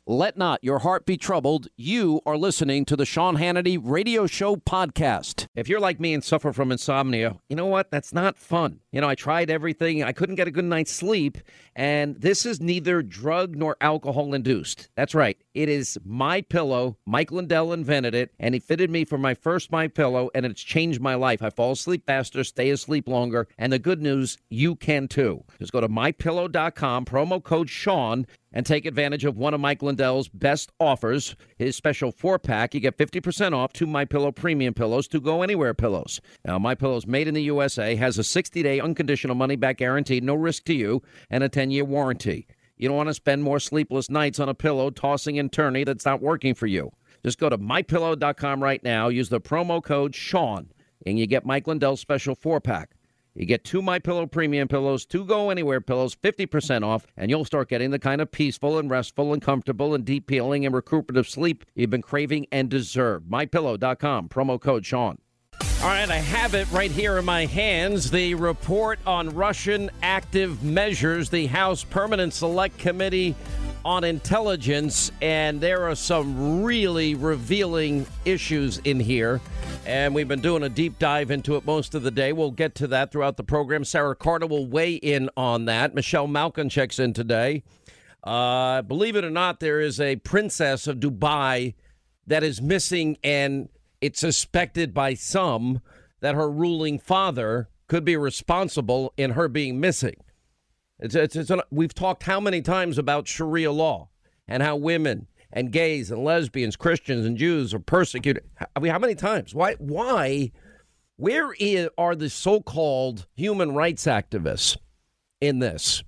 Let not your heart be troubled. You are listening to the Sean Hannity Radio Show podcast. If you're like me and suffer from insomnia, you know what? That's not fun. I tried everything. I couldn't get a good night's sleep. And this is neither drug nor alcohol induced. That's right. It is MyPillow. Mike Lindell invented it, and he fitted me for my first MyPillow, and it's changed my life. I fall asleep faster, stay asleep longer, and the good news, you can too. Just go to MyPillow.com, promo code Sean, and take advantage of one of Mike Lindell's best offers, his special 4-pack. You get 50% off 2 MyPillow premium pillows, 2 Go Anywhere pillows. Now, MyPillow's made in the USA, has a 60-day unconditional money-back guarantee, no risk to you, and a 10-year warranty. You don't want to spend more sleepless nights on a pillow tossing and turning that's not working for you. Just go to MyPillow.com right now, use the promo code Sean, and you get Mike Lindell's special 4-pack. You get 2 MyPillow premium pillows, 2 Go Anywhere pillows, 50% off, and you'll start getting the kind of peaceful and restful and comfortable and deep healing and recuperative sleep you've been craving and deserve. MyPillow.com, promo code Sean. All right, I have it right here in my hands, the report on Russian active measures, the House Permanent Select Committee on Intelligence, and there are some really revealing issues in here, and we've been doing a deep dive into it most of the day. We'll get to that throughout the program. Sarah Carter will weigh in on that. Michelle Malkin checks in today. Believe it or not, there is a princess of Dubai that is missing, and it's suspected by some that her ruling father could be responsible in her being missing. We've talked how many times about Sharia law and how women and gays and lesbians, Christians and Jews are persecuted. How many times? Why? Where are the so-called human rights activists in this?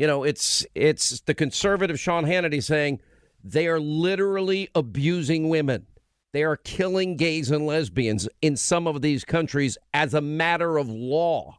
It's the conservative Sean Hannity saying they are literally abusing women. They are killing gays and lesbians in some of these countries as a matter of law.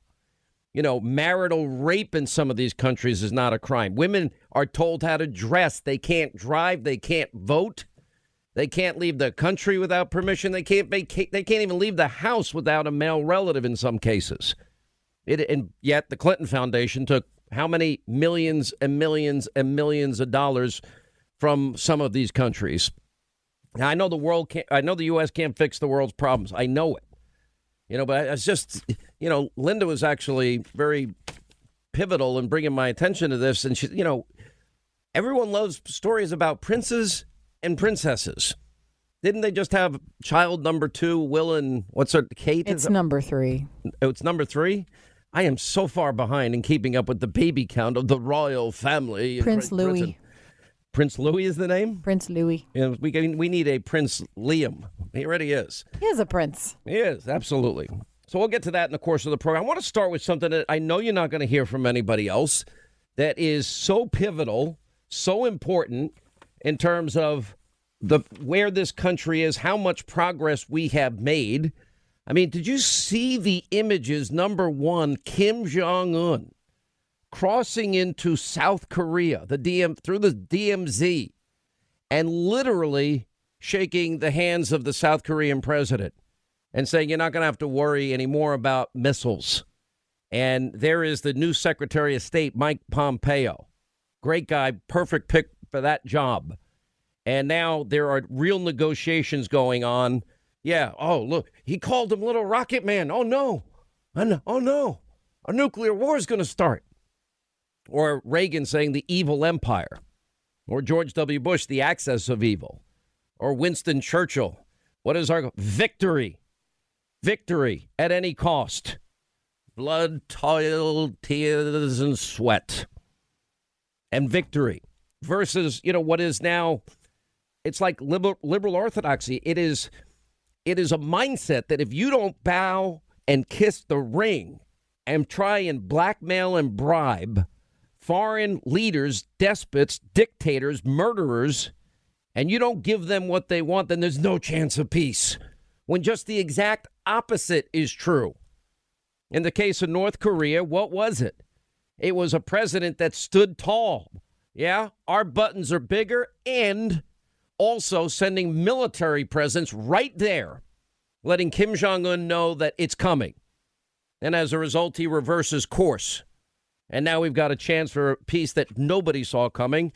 Marital rape in some of these countries is not a crime. Women are told how to dress. They can't drive. They can't vote. They can't leave the country without permission. They can't even leave the house without a male relative in some cases. And yet the Clinton Foundation took how many millions and millions and millions of dollars from some of these countries. Now, I know the U.S. can't fix the world's problems. I know it. But it's just, Linda was actually very pivotal in bringing my attention to this. And she, everyone loves stories about princes and princesses. Didn't they just have child number 2, Will and Kate? It's number 3. Oh, it's number 3? I am so far behind in keeping up with the baby count of the royal family. Prince Louis. Prince Louis is the name? Prince Louis. We need a Prince Liam. He already is. He is a prince. He is, absolutely. So we'll get to that in the course of the program. I want to start with something that I know you're not going to hear from anybody else that is so pivotal, so important in terms of where this country is, how much progress we have made. I mean, did you see the images? Number one, Kim Jong-un crossing into South Korea, through the DMZ, and literally shaking the hands of the South Korean president and saying, you're not going to have to worry anymore about missiles. And there is the new Secretary of State, Mike Pompeo. Great guy, perfect pick for that job. And now there are real negotiations going on. Yeah, oh, look, he called him Little Rocket Man. Oh, no. Oh, no. A nuclear war is going to start. Or Reagan saying the evil empire. Or George W. Bush, the axis of evil. Or Winston Churchill. What is our victory? Victory at any cost. Blood, toil, tears, and sweat. And victory. Versus, what is now, it's like liberal orthodoxy. It is a mindset that if you don't bow and kiss the ring and try and blackmail and bribe foreign leaders, despots, dictators, murderers, and you don't give them what they want, then there's no chance of peace. When just the exact opposite is true. In the case of North Korea, what was it? It was a president that stood tall. Yeah, our buttons are bigger, and also sending military presence right there, letting Kim Jong-un know that it's coming. And as a result, he reverses course. And now we've got a chance for peace that nobody saw coming.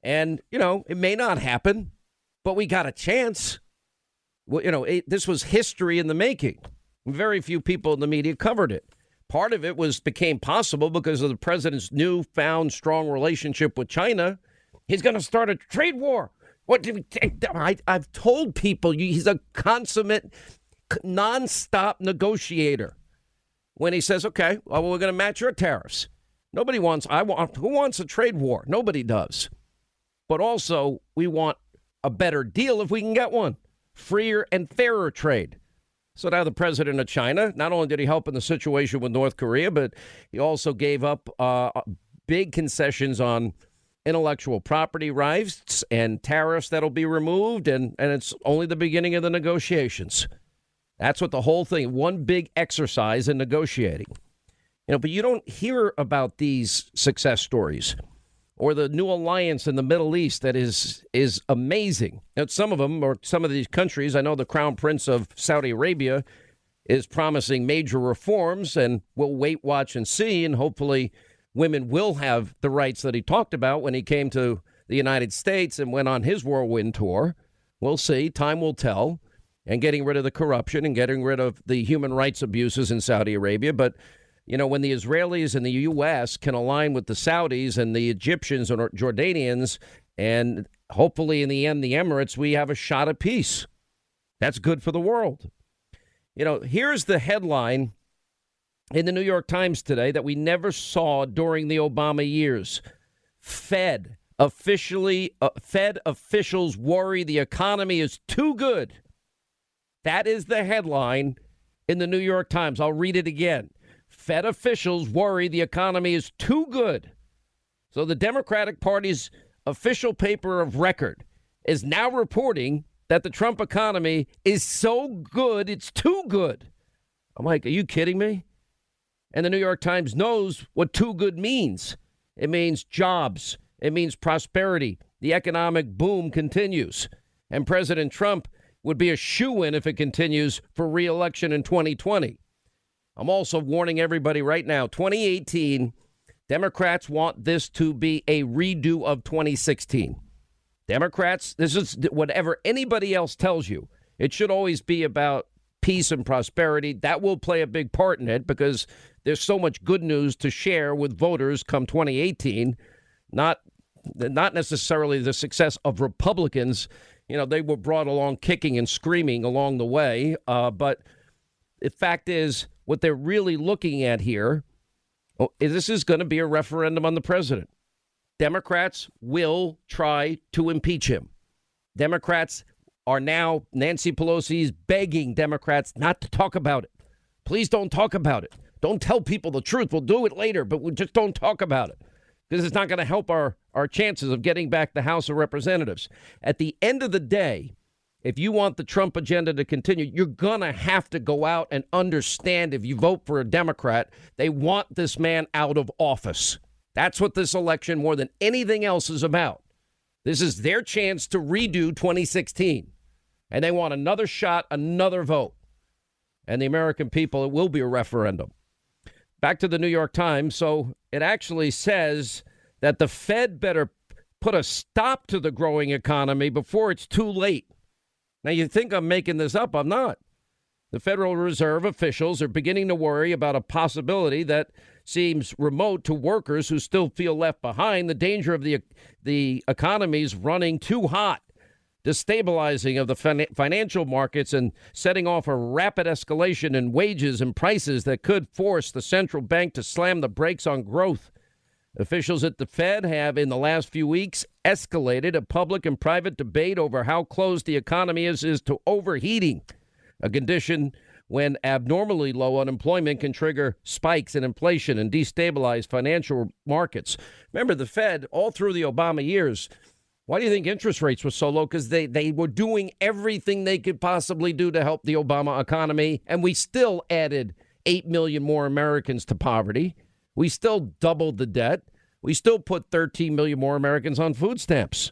And, it may not happen, but we got a chance. Well, this was history in the making. Very few people in the media covered it. Part of it became possible because of the president's newfound strong relationship with China. He's going to start a trade war. I've told people he's a consummate, nonstop negotiator. When he says, okay, well, we're going to match your tariffs. Who wants a trade war? Nobody does. But also, we want a better deal if we can get one. Freer and fairer trade. So now the president of China, not only did he help in the situation with North Korea, but he also gave up big concessions on intellectual property rights and tariffs that'll be removed. And it's only the beginning of the negotiations. That's what the whole thing, one big exercise in negotiating. But you don't hear about these success stories or the new alliance in the Middle East that is amazing. Now, some of these countries, I know the Crown Prince of Saudi Arabia is promising major reforms, and we'll wait, watch, and see. And hopefully women will have the rights that he talked about when he came to the United States and went on his whirlwind tour. We'll see. Time will tell. And getting rid of the corruption and getting rid of the human rights abuses in Saudi Arabia. But when the Israelis and the U.S. can align with the Saudis and the Egyptians and Jordanians, and hopefully in the end, the Emirates, we have a shot at peace. That's good for the world. Here's the headline in the New York Times today that we never saw during the Obama years. Fed officials worry the economy is too good. That is the headline in the New York Times. I'll read it again. Fed officials worry the economy is too good. So the Democratic Party's official paper of record is now reporting that the Trump economy is so good, it's too good. I'm like, are you kidding me? And the New York Times knows what too good means. It means jobs. It means prosperity. The economic boom continues. And President Trump would be a shoo-in if it continues for re-election in 2020. I'm also warning everybody right now, 2018, Democrats want this to be a redo of 2016. Democrats, this is whatever anybody else tells you. It should always be about peace and prosperity. That will play a big part in it because there's so much good news to share with voters come 2018, not necessarily the success of Republicans. They were brought along kicking and screaming along the way. But the fact is, what they're really looking at here, this is going to be a referendum on the president. Democrats will try to impeach him. Democrats are now, Nancy Pelosi is begging Democrats not to talk about it. Please don't talk about it. Don't tell people the truth. We'll do it later, but we just don't talk about it because it's not going to help our chances of getting back the House of Representatives. At the end of the day, if you want the Trump agenda to continue, you're going to have to go out and understand if you vote for a Democrat, they want this man out of office. That's what this election, more than anything else, is about. This is their chance to redo 2016. And they want another shot, another vote. And the American people, it will be a referendum. Back to the New York Times. So it actually says that the Fed better put a stop to the growing economy before it's too late. Now, you think I'm making this up. I'm not. The Federal Reserve officials are beginning to worry about a possibility that seems remote to workers who still feel left behind. The danger of the economy's running too hot, destabilizing of the financial markets and setting off a rapid escalation in wages and prices that could force the central bank to slam the brakes on growth. Officials at the Fed have, in the last few weeks, escalated a public and private debate over how close the economy is to overheating, a condition when abnormally low unemployment can trigger spikes in inflation and destabilize financial markets. Remember, the Fed, all through the Obama years, why do you think interest rates were so low? Because they were doing everything they could possibly do to help the Obama economy, and we still added 8 million more Americans to poverty. We still doubled the debt. We still put 13 million more Americans on food stamps.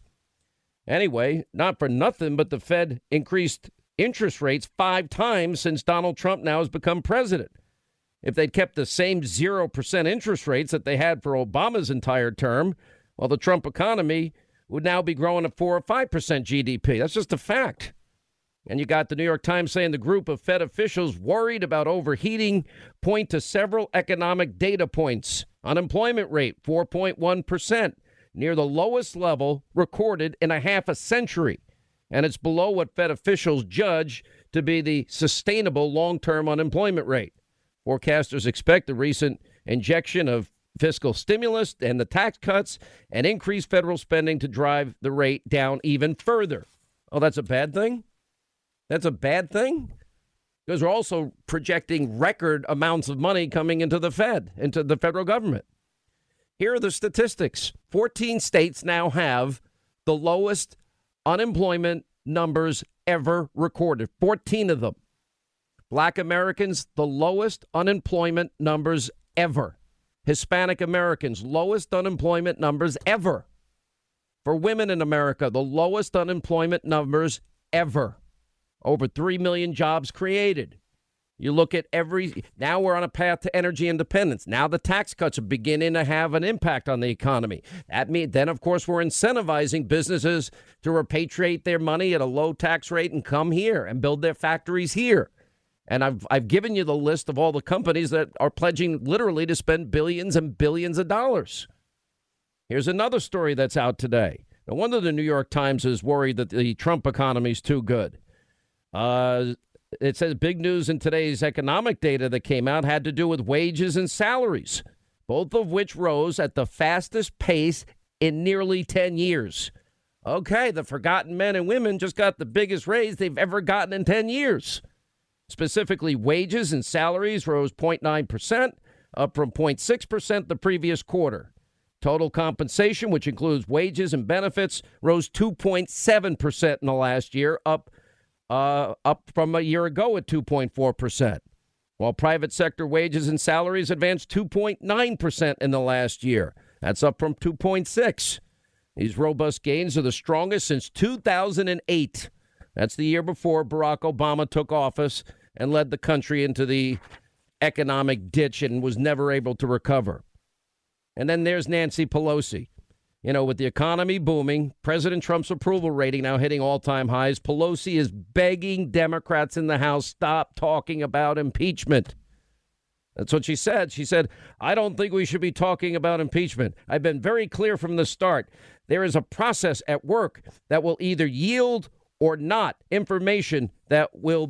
Anyway, not for nothing, but the Fed increased interest rates 5 times since Donald Trump now has become president. If they'd kept the same 0% interest rates that they had for Obama's entire term, well, the Trump economy would now be growing at 4 or 5% GDP. That's just a fact. And you got the New York Times saying the group of Fed officials worried about overheating point to several economic data points. Unemployment rate, 4.1%, near the lowest level recorded in a half a century. And it's below what Fed officials judge to be the sustainable long-term unemployment rate. Forecasters expect the recent injection of fiscal stimulus and the tax cuts and increased federal spending to drive the rate down even further. Oh, that's a bad thing? That's a bad thing? Because we're also projecting record amounts of money coming into the Fed, into the federal government. Here are the statistics. 14 states now have the lowest unemployment numbers ever recorded. 14 of them. Black Americans, the lowest unemployment numbers ever. Hispanic Americans, lowest unemployment numbers ever. For women in America, the lowest unemployment numbers ever. Over 3 million jobs created. You look at now we're on a path to energy independence. Now the tax cuts are beginning to have an impact on the economy. Then, of course, we're incentivizing businesses to repatriate their money at a low tax rate and come here and build their factories here. And I've given you the list of all the companies that are pledging literally to spend billions and billions of dollars. Here's another story that's out today. No wonder the New York Times is worried that the Trump economy is too good. It says big news in today's economic data that came out had to do with wages and salaries, both of which rose at the fastest pace in nearly 10 years. Okay, the forgotten men and women just got the biggest raise they've ever gotten in 10 years. Specifically, wages and salaries rose 0.9%, up from 0.6% the previous quarter. Total compensation, which includes wages and benefits, rose 2.7% in the last year, up from a year ago at 2.4%, while private sector wages and salaries advanced 2.9% in the last year. That's up from 2.6%. These robust gains are the strongest since 2008. That's the year before Barack Obama took office and led the country into the economic ditch and was never able to recover. And then there's Nancy Pelosi. You know, with the economy booming, President Trump's approval rating now hitting all-time highs, Pelosi is begging Democrats in the House, stop talking about impeachment. That's what she said. She said, I don't think we should be talking about impeachment. I've been very clear from the start. There is a process at work that will either yield or not information that will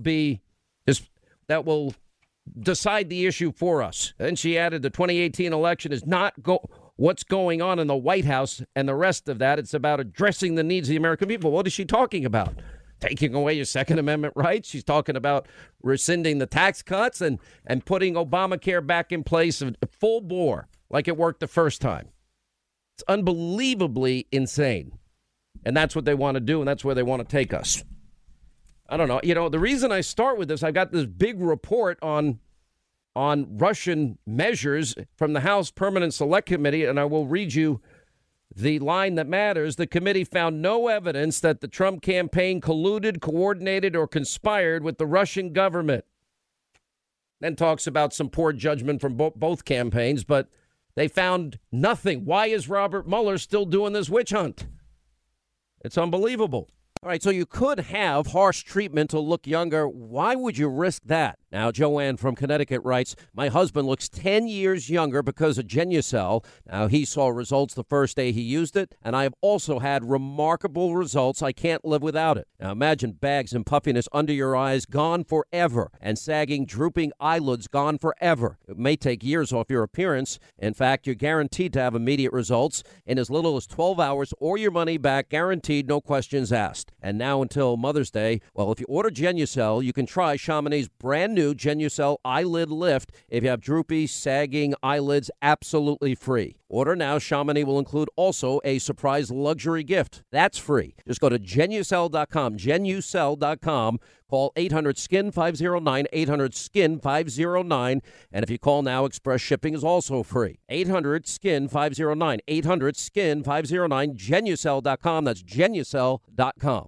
decide the issue for us. And she added the 2018 election is not what's going on in the White House and the rest of that. It's about addressing the needs of the American people. What is she talking about? Taking away your Second Amendment rights. She's talking about rescinding the tax cuts and putting Obamacare back in place full bore like it worked the first time. It's unbelievably insane. And that's what they want to do, and that's where they want to take us. I don't know. You know, the reason I start with this, I've got this big report on Russian measures from the House Permanent Select Committee, and I will read you the line that matters. The committee found no evidence that the Trump campaign colluded, coordinated, or conspired with the Russian government. Then talks about some poor judgment from both campaigns, but they found nothing. Why is Robert Mueller still doing this witch hunt? It's unbelievable. All right, so you could have harsh treatment to look younger. Why would you risk that? Now, Joanne from Connecticut writes, my husband looks 10 years younger because of Genucel. Now, he saw results the first day he used it, and I have also had remarkable results. I can't live without it. Now, imagine bags and puffiness under your eyes gone forever, and sagging, drooping eyelids gone forever. It may take years off your appearance. In fact, you're guaranteed to have immediate results in as little as 12 hours or your money back, guaranteed, no questions asked. And now until Mother's Day, well, if you order Genucel, you can try Chamonix's brand new Genucel Eyelid Lift if you have droopy, sagging eyelids, absolutely free. Order now. Chamonix will include also a surprise luxury gift. That's free. Just go to Genucel.com, Genucel.com. Call 800-SKIN-509, 800-SKIN-509. And if you call now, express shipping is also free. 800-SKIN-509, 800-SKIN-509, Genucel.com. That's Genucel.com.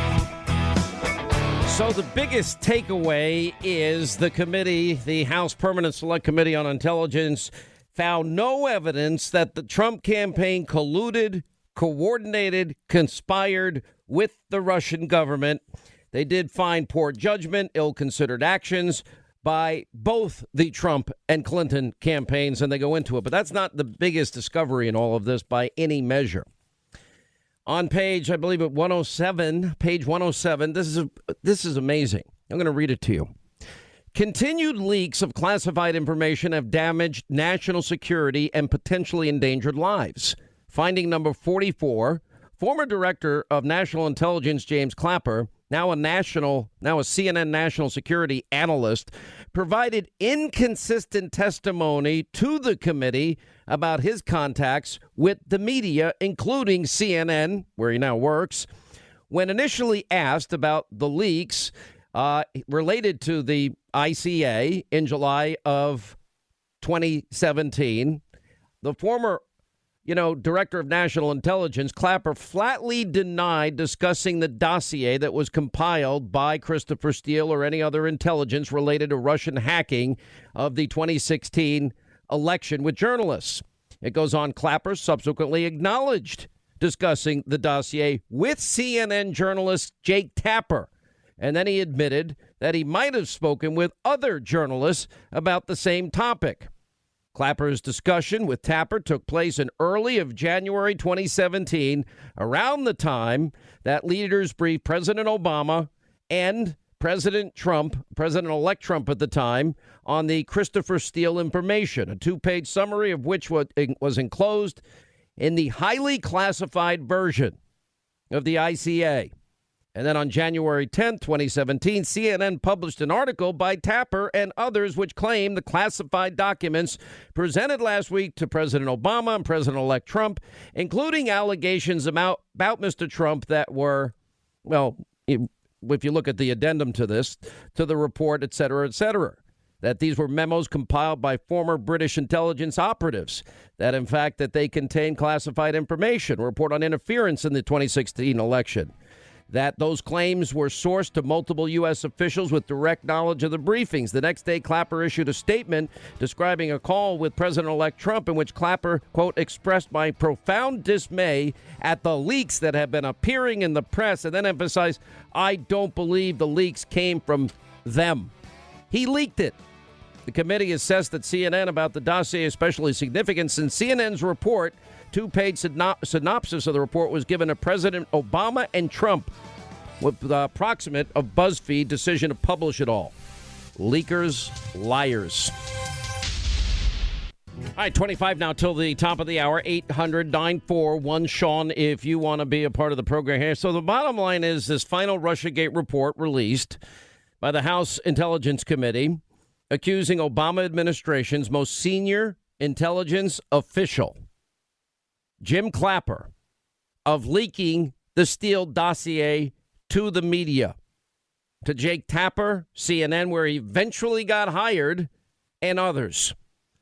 So the biggest takeaway is the committee, the House Permanent Select Committee on Intelligence, found no evidence that the Trump campaign colluded, coordinated, conspired with the Russian government. They did find poor judgment, ill-considered actions by both the Trump and Clinton campaigns, and they go into it. But that's not the biggest discovery in all of this by any measure. On page, I believe at 107, page 107, this is amazing. I'm going to read it to you. Continued leaks of classified information have damaged national security and potentially endangered lives. Finding number 44, former director of national intelligence James Clapper, now a CNN national security analyst, provided inconsistent testimony to the committee about his contacts with the media, including CNN, where he now works. When initially asked about the leaks related to the ICA in July of 2017, the former director of national intelligence, Clapper, flatly denied discussing the dossier that was compiled by Christopher Steele or any other intelligence related to Russian hacking of the 2016 election with journalists. It goes on, Clapper subsequently acknowledged discussing the dossier with CNN journalist Jake Tapper. And then he admitted that he might have spoken with other journalists about the same topic. Clapper's discussion with Tapper took place in early of January 2017, around the time that leaders briefed President Obama and President Trump, President-elect Trump at the time, on the Christopher Steele information, a two-page summary of which was enclosed in the highly classified version of the ICA. And then on January 10th, 2017, CNN published an article by Tapper and others which claimed the classified documents presented last week to President Obama and President-elect Trump, including allegations about Mr. Trump that were, well, if you look at the addendum to this, to the report, et cetera, that these were memos compiled by former British intelligence operatives, that in fact that they contain classified information, a report on interference in the 2016 election, that those claims were sourced to multiple U.S. officials with direct knowledge of the briefings. The next day, Clapper issued a statement describing a call with President-elect Trump in which Clapper, quote, expressed my profound dismay at the leaks that have been appearing in the press, and then emphasized, I don't believe the leaks came from them. He leaked it. The committee assessed that CNN about the dossier is especially significant since CNN's report, two-page synopsis of the report, was given to President Obama and Trump with the approximate of BuzzFeed decision to publish it all. Leakers, liars. All right, 25 now till the top of the hour, 800-941-SEAN if you want to be a part of the program here. So the bottom line is this final Russiagate report released by the House Intelligence Committee accusing Obama administration's most senior intelligence official, Jim Clapper, of leaking the Steele dossier to the media, to Jake Tapper, CNN, where he eventually got hired, and others.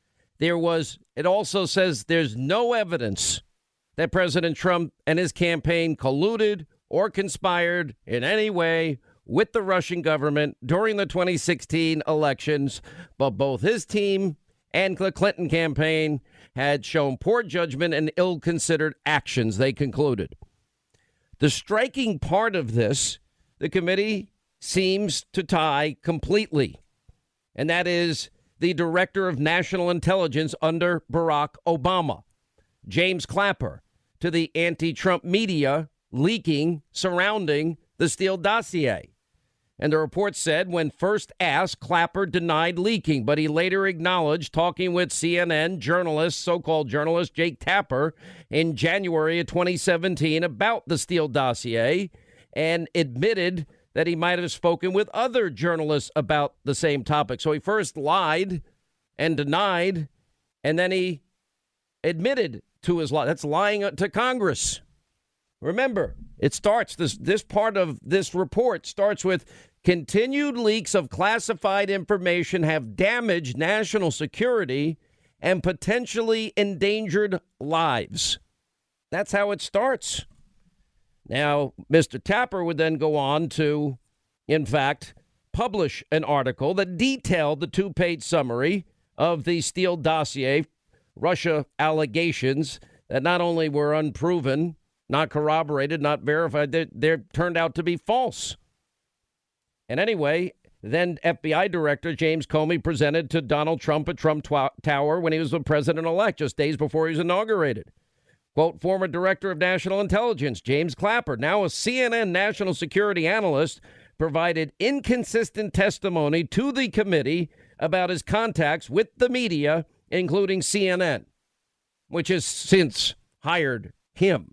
It also says there's no evidence that President Trump and his campaign colluded or conspired in any way with the Russian government during the 2016 elections, but both his team and the Clinton campaign had shown poor judgment and ill-considered actions, they concluded. The striking part of this, the committee seems to tie completely, and that is the director of national intelligence under Barack Obama, James Clapper, to the anti-Trump media leaking surrounding the Steele dossier. And the report said when first asked, Clapper denied leaking, but he later acknowledged talking with CNN journalist, so-called journalist Jake Tapper in January of 2017 about the Steele dossier and admitted that he might have spoken with other journalists about the same topic. So he first lied and denied, and then he admitted to his lie. That's lying to Congress. Remember, it starts, this part of this report starts with continued leaks of classified information have damaged national security and potentially endangered lives. That's how it starts. Now, Mr. Tapper would then go on to, in fact, publish an article that detailed the two-page summary of the Steele dossier, Russia allegations that not only were unproven, not corroborated, not verified, they turned out to be false. And anyway, then FBI Director James Comey presented to Donald Trump at Trump Tower when he was the president-elect, just days before he was inaugurated. Quote, former Director of National Intelligence James Clapper, now a CNN national security analyst, provided inconsistent testimony to the committee about his contacts with the media, including CNN, which has since hired him.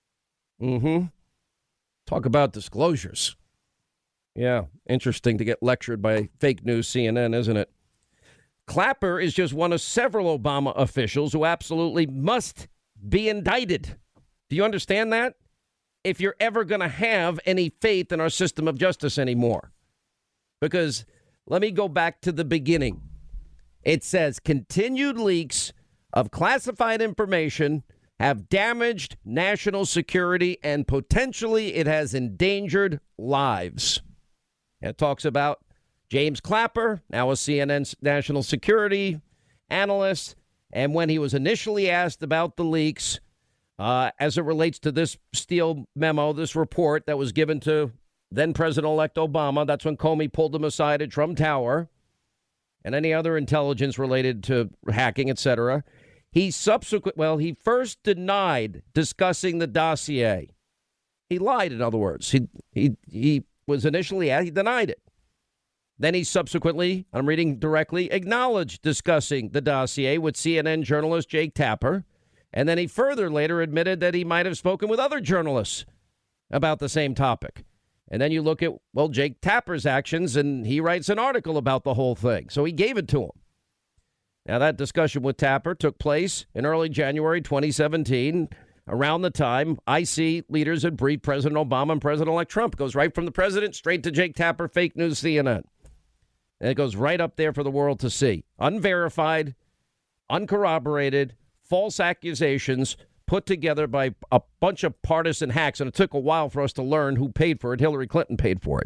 Talk about disclosures. Yeah, interesting to get lectured by fake news CNN, isn't it? Clapper is just one of several Obama officials who absolutely must be indicted. Do you understand that? If you're ever going to have any faith in our system of justice anymore. Because let me go back to the beginning. It says continued leaks of classified information have damaged national security and potentially it has endangered lives. It talks about James Clapper, now a CNN national security analyst. And when he was initially asked about the leaks, as it relates to this Steele memo, this report that was given to then President-elect Obama, that's when Comey pulled him aside at Trump Tower and any other intelligence related to hacking, etc. He first denied discussing the dossier. He lied, in other words. He was initially asked, he denied it. Then he subsequently, I'm reading directly, acknowledged discussing the dossier with CNN journalist Jake Tapper. And then he further later admitted that he might have spoken with other journalists about the same topic. And then you look at, Jake Tapper's actions, and he writes an article about the whole thing. So he gave it to him. Now, that discussion with Tapper took place in early January 2017, around the time IC leaders had briefed President Obama and President-elect Trump. It goes right from the president straight to Jake Tapper, fake news CNN. And it goes right up there for the world to see. Unverified, uncorroborated, false accusations put together by a bunch of partisan hacks. And it took a while for us to learn who paid for it. Hillary Clinton paid for it.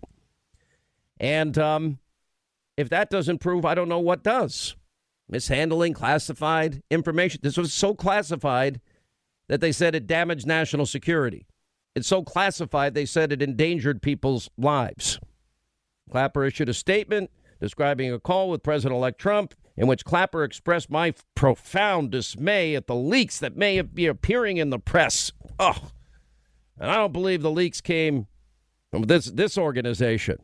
And if that doesn't prove, I don't know what does. Mishandling classified information. This was so classified that they said it damaged national security. It's so classified they said it endangered people's lives. Clapper issued a statement describing a call with President-elect Trump in which Clapper expressed my profound dismay at the leaks that may be appearing in the press. Oh, and I don't believe the leaks came from this organization.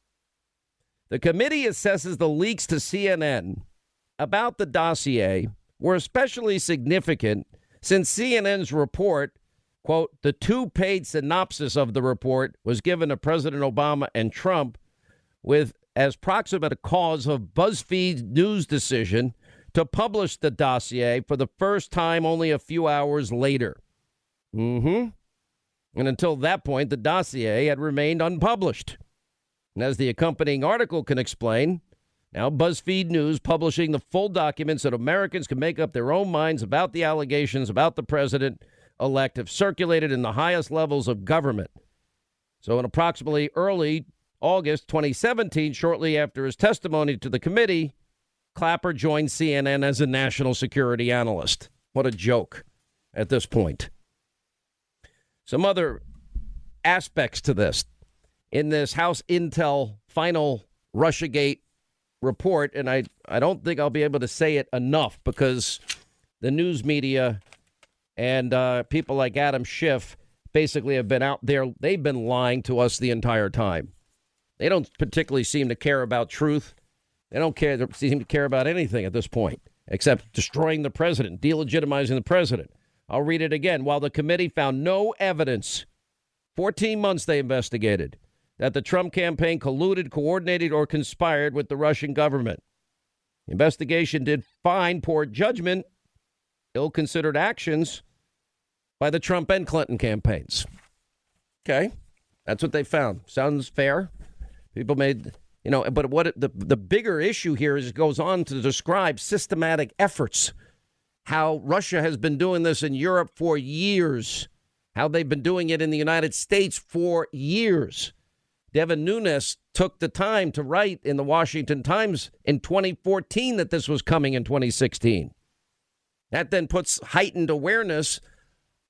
The committee assesses the leaks to CNN about the dossier were especially significant since CNN's report, quote, the two-page synopsis of the report was given to President Obama and Trump with as proximate a cause of BuzzFeed's news decision to publish the dossier for the first time only a few hours later. And until that point, the dossier had remained unpublished. And as the accompanying article can explain, now BuzzFeed News publishing the full documents that Americans can make up their own minds about the allegations about the president-elect have circulated in the highest levels of government. So in approximately early August 2017, shortly after his testimony to the committee, Clapper joined CNN as a national security analyst. What a joke at this point. Some other aspects to this. In this House Intel final Russiagate report, and I don't think I'll be able to say it enough because the news media and people like Adam Schiff basically have been out there. They've been lying to us the entire time. They don't particularly seem to care about truth. They don't seem to care about anything at this point, except destroying the president, delegitimizing the president. I'll read it again. While the committee found no evidence, 14 months they investigated, that the Trump campaign colluded, coordinated, or conspired with the Russian government. The investigation did find poor judgment, ill-considered actions by the Trump and Clinton campaigns. Okay, that's what they found. Sounds fair. People made, but what the bigger issue here is it goes on to describe systematic efforts, how Russia has been doing this in Europe for years, how they've been doing it in the United States for years. Devin Nunes took the time to write in the Washington Times in 2014 that this was coming in 2016. That then puts heightened awareness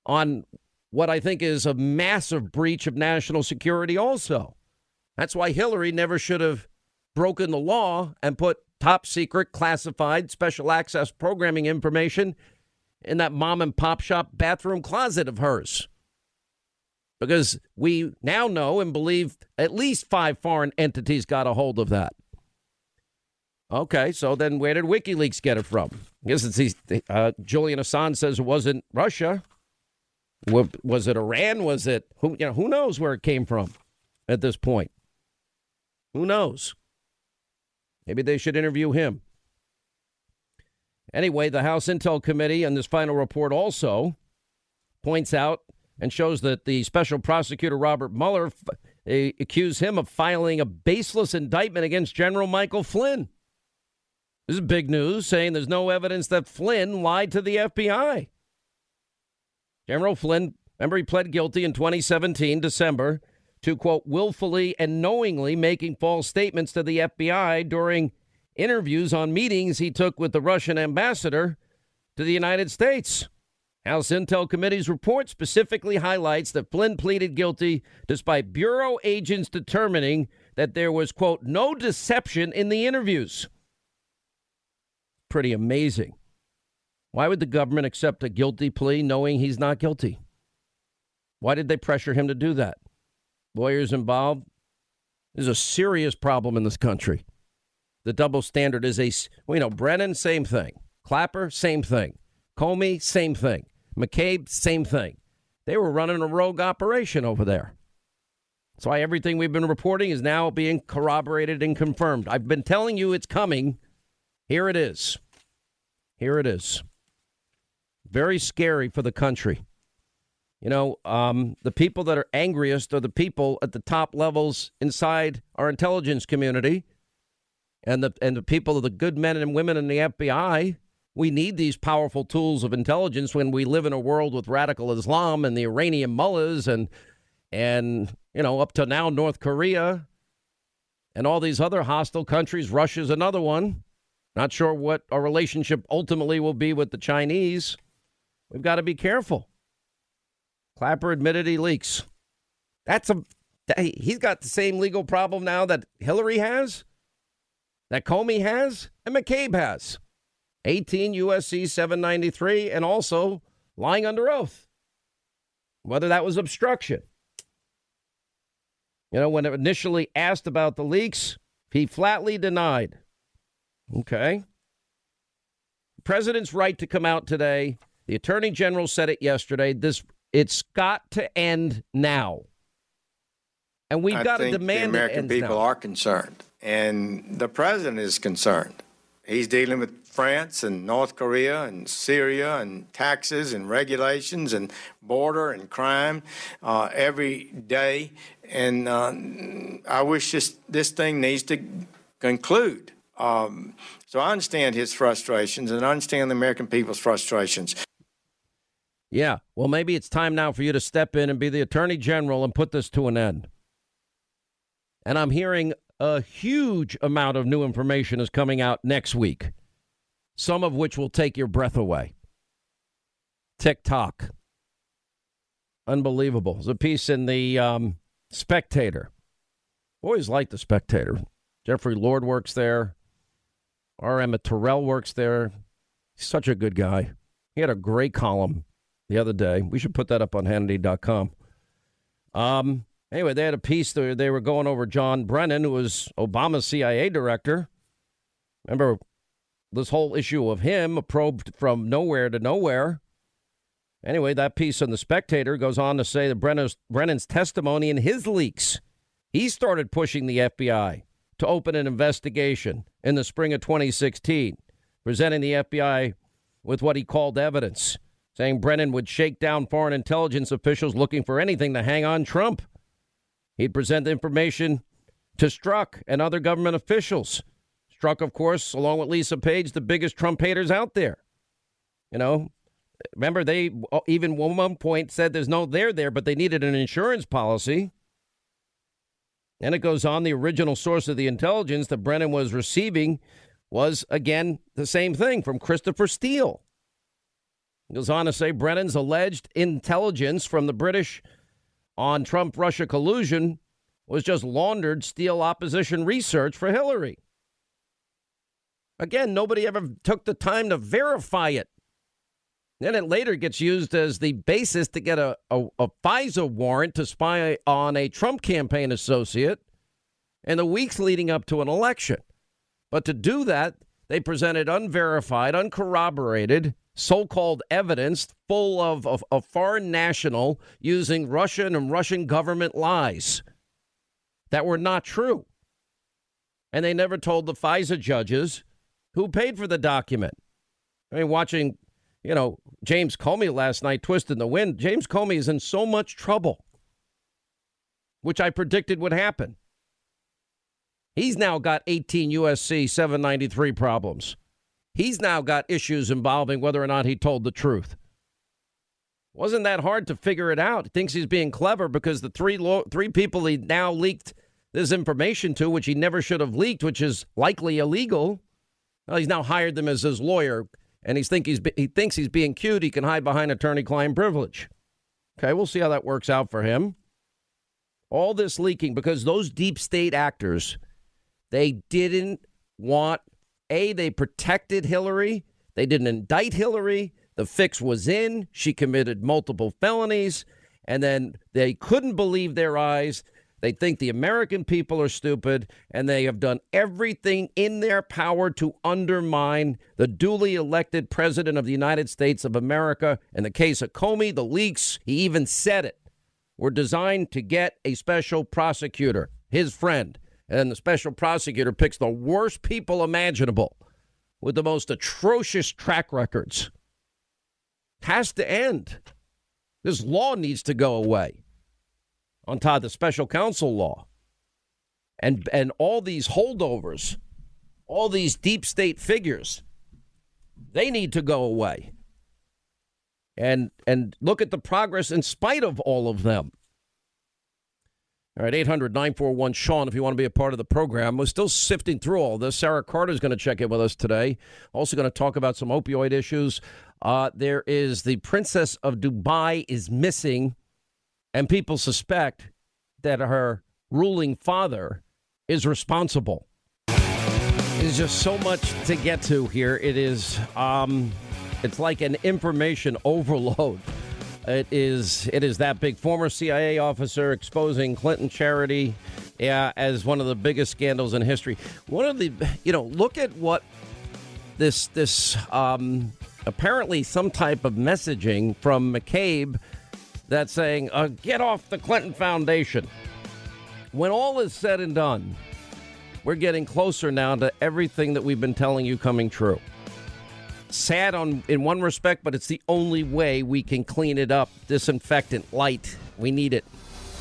on what I think is a massive breach of national security also. That's why Hillary never should have broken the law and put top secret, classified, special access programming information in that mom and pop shop bathroom closet of hers. Because we now know and believe at least 5 foreign entities got a hold of that. Okay, so then where did WikiLeaks get it from? I guess it's Julian Assange says it wasn't Russia. Was it Iran? Was it who knows where it came from at this point? Who knows? Maybe they should interview him. Anyway, the House Intel Committee on this final report also points out and shows that the special prosecutor Robert Mueller accused him of filing a baseless indictment against General Michael Flynn. This is big news, saying there's no evidence that Flynn lied to the FBI. General Flynn, remember, he pled guilty in 2017, December, to, quote, willfully and knowingly making false statements to the FBI during interviews on meetings he took with the Russian ambassador to the United States. House Intel Committee's report specifically highlights that Flynn pleaded guilty despite Bureau agents determining that there was, quote, no deception in the interviews. Pretty amazing. Why would the government accept a guilty plea knowing he's not guilty? Why did they pressure him to do that? Lawyers involved? There's a serious problem in this country. The double standard is Brennan, same thing. Clapper, same thing. Comey, same thing. McCabe, same thing. They were running a rogue operation over there. That's why everything we've been reporting is now being corroborated and confirmed. I've been telling you it's coming. Here it is. Here it is. Very scary for the country. The people that are angriest are the people at the top levels inside our intelligence community and the people of the good men and women in the FBI. We need these powerful tools of intelligence when we live in a world with radical Islam and the Iranian mullahs and up to now North Korea and all these other hostile countries. Russia's another one. Not sure what our relationship ultimately will be with the Chinese. We've got to be careful. Clapper admitted he leaks. He's got the same legal problem now that Hillary has, that Comey has, and McCabe has. 18 U.S.C. 793, and also lying under oath. Whether that was obstruction. When initially asked about the leaks, he flatly denied. Okay. The president's right to come out today. The attorney general said it yesterday. It's got to end now. And we've got to demand it. The American people are concerned, and the president is concerned. He's dealing with France and North Korea and Syria and taxes and regulations and border and crime every day. And I wish this thing needs to conclude. So I understand his frustrations, and I understand the American people's frustrations. Yeah, well, maybe it's time now for you to step in and be the attorney general and put this to an end. And I'm hearing a huge amount of new information is coming out next week, some of which will take your breath away. TikTok. Unbelievable. There's a piece in the Spectator. Always liked the Spectator. Jeffrey Lord works there. R. Emmett Terrell works there. He's such a good guy. He had a great column the other day. We should put that up on Hannity.com. Anyway, they had a piece there. They were going over John Brennan, who was Obama's CIA director. Remember this whole issue of him, a probe from nowhere to nowhere. Anyway, that piece in The Spectator goes on to say that Brennan's testimony and his leaks, he started pushing the FBI to open an investigation in the spring of 2016, presenting the FBI with what he called evidence, saying Brennan would shake down foreign intelligence officials looking for anything to hang on Trump. He'd present the information to Strzok and other government officials. Strzok, of course, along with Lisa Page, the biggest Trump haters out there. Remember, they even at one point said they're there, but they needed an insurance policy. And it goes on, the original source of the intelligence that Brennan was receiving was, again, the same thing from Christopher Steele. Goes on to say Brennan's alleged intelligence from the British on Trump-Russia collusion was just laundered Steele opposition research for Hillary. Again, nobody ever took the time to verify it. Then it later gets used as the basis to get a FISA warrant to spy on a Trump campaign associate in the weeks leading up to an election. But to do that, they presented unverified, uncorroborated, so-called evidence full of a foreign national using Russian and Russian government lies that were not true. And they never told the FISA judges who paid for the document. I mean, watching, James Comey last night, Twist in the Wind, James Comey is in so much trouble, which I predicted would happen. He's now got 18 USC 793 problems. He's now got issues involving whether or not he told the truth. Wasn't that hard to figure it out? He thinks he's being clever because the three people he now leaked this information to, which he never should have leaked, which is likely illegal. Well, he's now hired them as his lawyer, and he thinks he's being cute. He can hide behind attorney-client privilege. Okay, we'll see how that works out for him. All this leaking because those deep state actors, they didn't want, they protected Hillary. They didn't indict Hillary. The fix was in. She committed multiple felonies, and then they couldn't believe their eyes. They think the American people are stupid, and they have done everything in their power to undermine the duly elected president of the United States of America. In the case of Comey, the leaks, he even said it, were designed to get a special prosecutor, his friend. And the special prosecutor picks the worst people imaginable with the most atrocious track records. Has to end. This law needs to go away. On top of the special counsel law and all these holdovers, all these deep state figures, they need to go away. And look at the progress in spite of all of them. All right, 800-941-SEAN if you want to be a part of the program. We're still sifting through all this. Sarah Carter is going to check in with us today. Also going to talk about some opioid issues. There is the Princess of Dubai is missing. And people suspect that her ruling father is responsible. There's just so much to get to here. It is, it's like an information overload. It is that big. Former CIA officer exposing Clinton charity, as one of the biggest scandals in history. One of the, look at what this apparently some type of messaging from McCabe that's saying, get off the Clinton Foundation. When all is said and done, we're getting closer now to everything that we've been telling you coming true. Sad in one respect, but it's the only way we can clean it up. Disinfectant, light. We need it.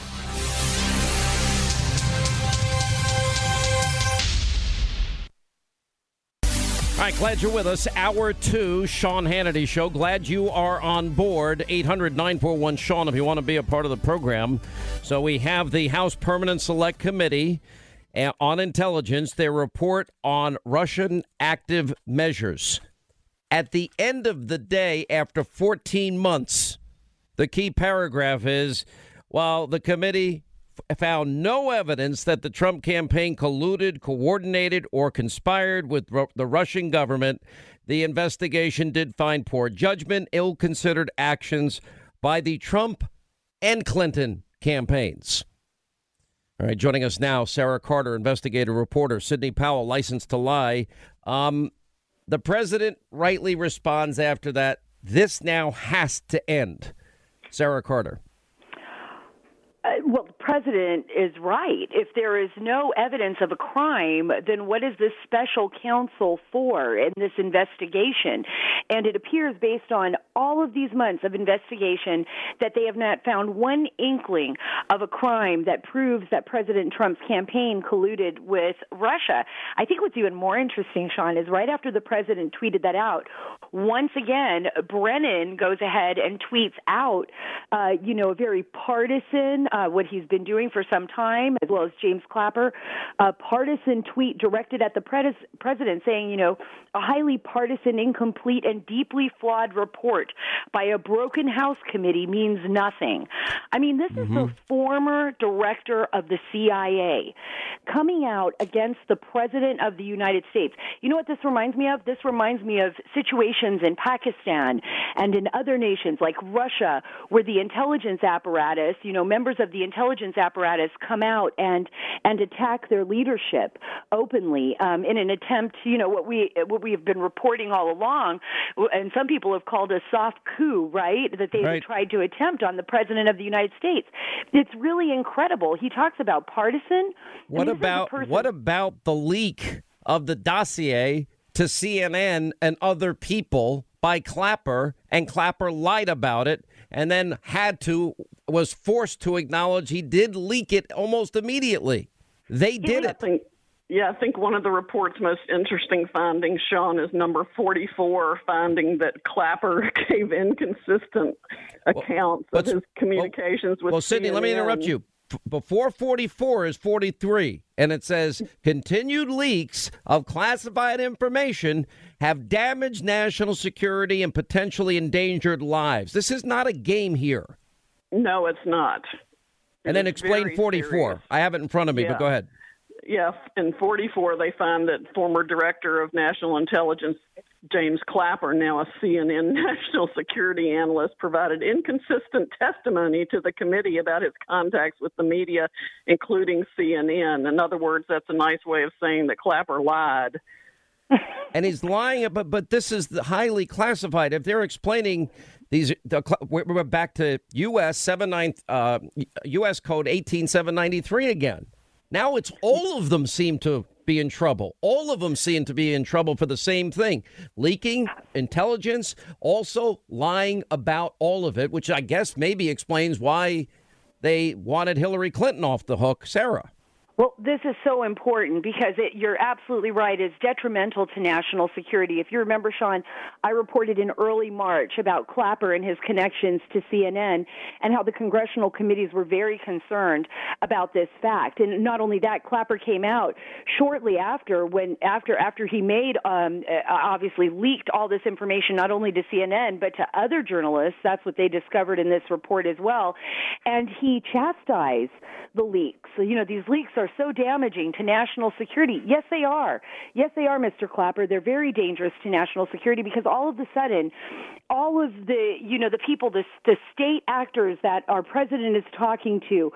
All right, glad you're with us. Hour 2, Sean Hannity Show. Glad you are on board. 800-941-SEAN if you want to be a part of the program. So we have the House Permanent Select Committee on Intelligence, their report on Russian active measures. At the end of the day, after 14 months, the key paragraph is, while the committee found no evidence that the Trump campaign colluded, coordinated, or conspired with the Russian government, the investigation did find poor judgment, ill-considered actions by the Trump and Clinton campaigns. All right, joining us now, Sarah Carter, investigative reporter, Sidney Powell, licensed to lie. The president rightly responds after that, this now has to end. Sarah Carter. Well, the president is right. If there is no evidence of a crime, then what is this special counsel for in this investigation? And it appears, based on all of these months of investigation, that they have not found one inkling of a crime that proves that President Trump's campaign colluded with Russia. I think what's even more interesting, Sean, is right after the president tweeted that out, once again, Brennan goes ahead and tweets out, a very partisan, what he's been doing for some time, as well as James Clapper, a partisan tweet directed at the president saying, a highly partisan, incomplete, and deeply flawed report by a broken House committee means nothing. I mean, this is the former director of the CIA coming out against the president of the United States. You know what this reminds me of? This reminds me of situations in Pakistan and in other nations like Russia, where the intelligence apparatus, members of the intelligence apparatus come out and attack their leadership openly in an attempt, what we have been reporting all along, and some people have called a soft coup, right, that they tried to attempt on the president of the United States. It's really incredible. He talks about partisan. What about the leak of the dossier to CNN and other people by Clapper, and Clapper lied about it and then was forced to acknowledge he did leak it almost immediately? They did it. I think one of the report's most interesting findings, Sean, is number 44, finding that Clapper gave inconsistent accounts of his communications with CNN. Sydney, let me interrupt you. Before 44 is 43, and it says continued leaks of classified information have damaged national security and potentially endangered lives. This is not a game here. No, it's not. And then explain 44. Serious. I have it in front of me, but go ahead. Yes, in 44, they find that former director of national intelligence, James Clapper, now a CNN national security analyst, provided inconsistent testimony to the committee about his contacts with the media, including CNN. In other words, that's a nice way of saying that Clapper lied. And he's lying, but this is highly classified. If they're explaining we're back to U.S. U.S. Code 18793 again. Now it's all of them seem to be in trouble. All of them seem to be in trouble for the same thing. Leaking intelligence, also lying about all of it, which I guess maybe explains why they wanted Hillary Clinton off the hook. Sarah. Well, this is so important because you're absolutely right. It's detrimental to national security. If you remember, Sean, I reported in early March about Clapper and his connections to CNN and how the congressional committees were very concerned about this fact. And not only that, Clapper came out shortly after he made obviously leaked all this information not only to CNN but to other journalists. That's what they discovered in this report as well. And he chastised the leaks. So, these leaks are so damaging to national security. Yes, they are. Yes, they are, Mr. Clapper. They're very dangerous to national security because all of a sudden, all of the, the people, the state actors that our president is talking to,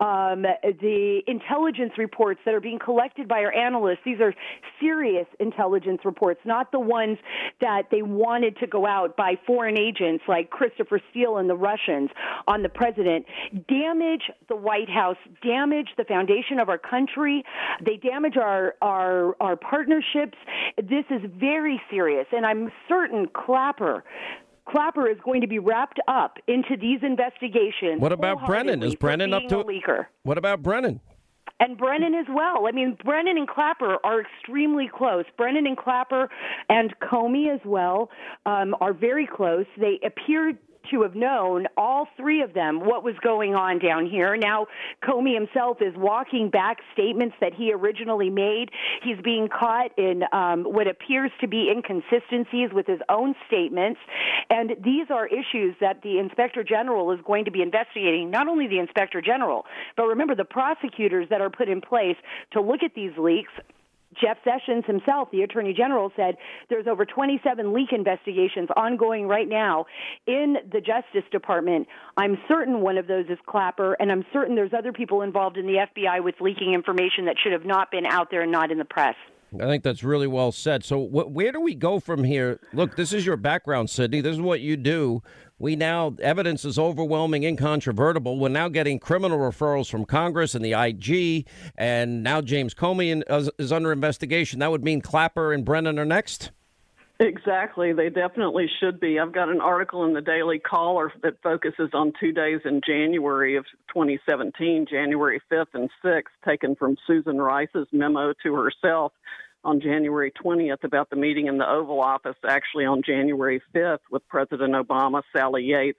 the intelligence reports that are being collected by our analysts, these are serious intelligence reports, not the ones that they wanted to go out by foreign agents like Christopher Steele and the Russians on the president, damage the White House, damage the foundation of our country. They damage our partnerships. This is very serious, and I'm certain Clapper is going to be wrapped up into these investigations. What about Brennan? Is Brennan up to it? What about Brennan? And Brennan as well. I mean, Brennan and Clapper are extremely close. Brennan and Clapper and Comey as well are very close. They appear to have known, all three of them, what was going on down here. Now, Comey himself is walking back statements that he originally made. He's being caught in what appears to be inconsistencies with his own statements. And these are issues that the Inspector General is going to be investigating, not only the Inspector General, but remember the prosecutors that are put in place to look at these leaks. Jeff Sessions himself, the Attorney General, said there's over 27 leak investigations ongoing right now in the Justice Department. I'm certain one of those is Clapper, and I'm certain there's other people involved in the FBI with leaking information that should have not been out there and not in the press. I think that's really well said. So where do we go from here? Look, this is your background, Sydney. This is what you do. Evidence is overwhelming, incontrovertible. We're now getting criminal referrals from Congress and the IG, and now James Comey is under investigation. That would mean Clapper and Brennan are next? Exactly. They definitely should be. I've got an article in the Daily Caller that focuses on 2 days in January of 2017, January 5th and 6th, taken from Susan Rice's memo to herself on January 20th about the meeting in the Oval Office, actually on January 5th with President Obama, Sally Yates,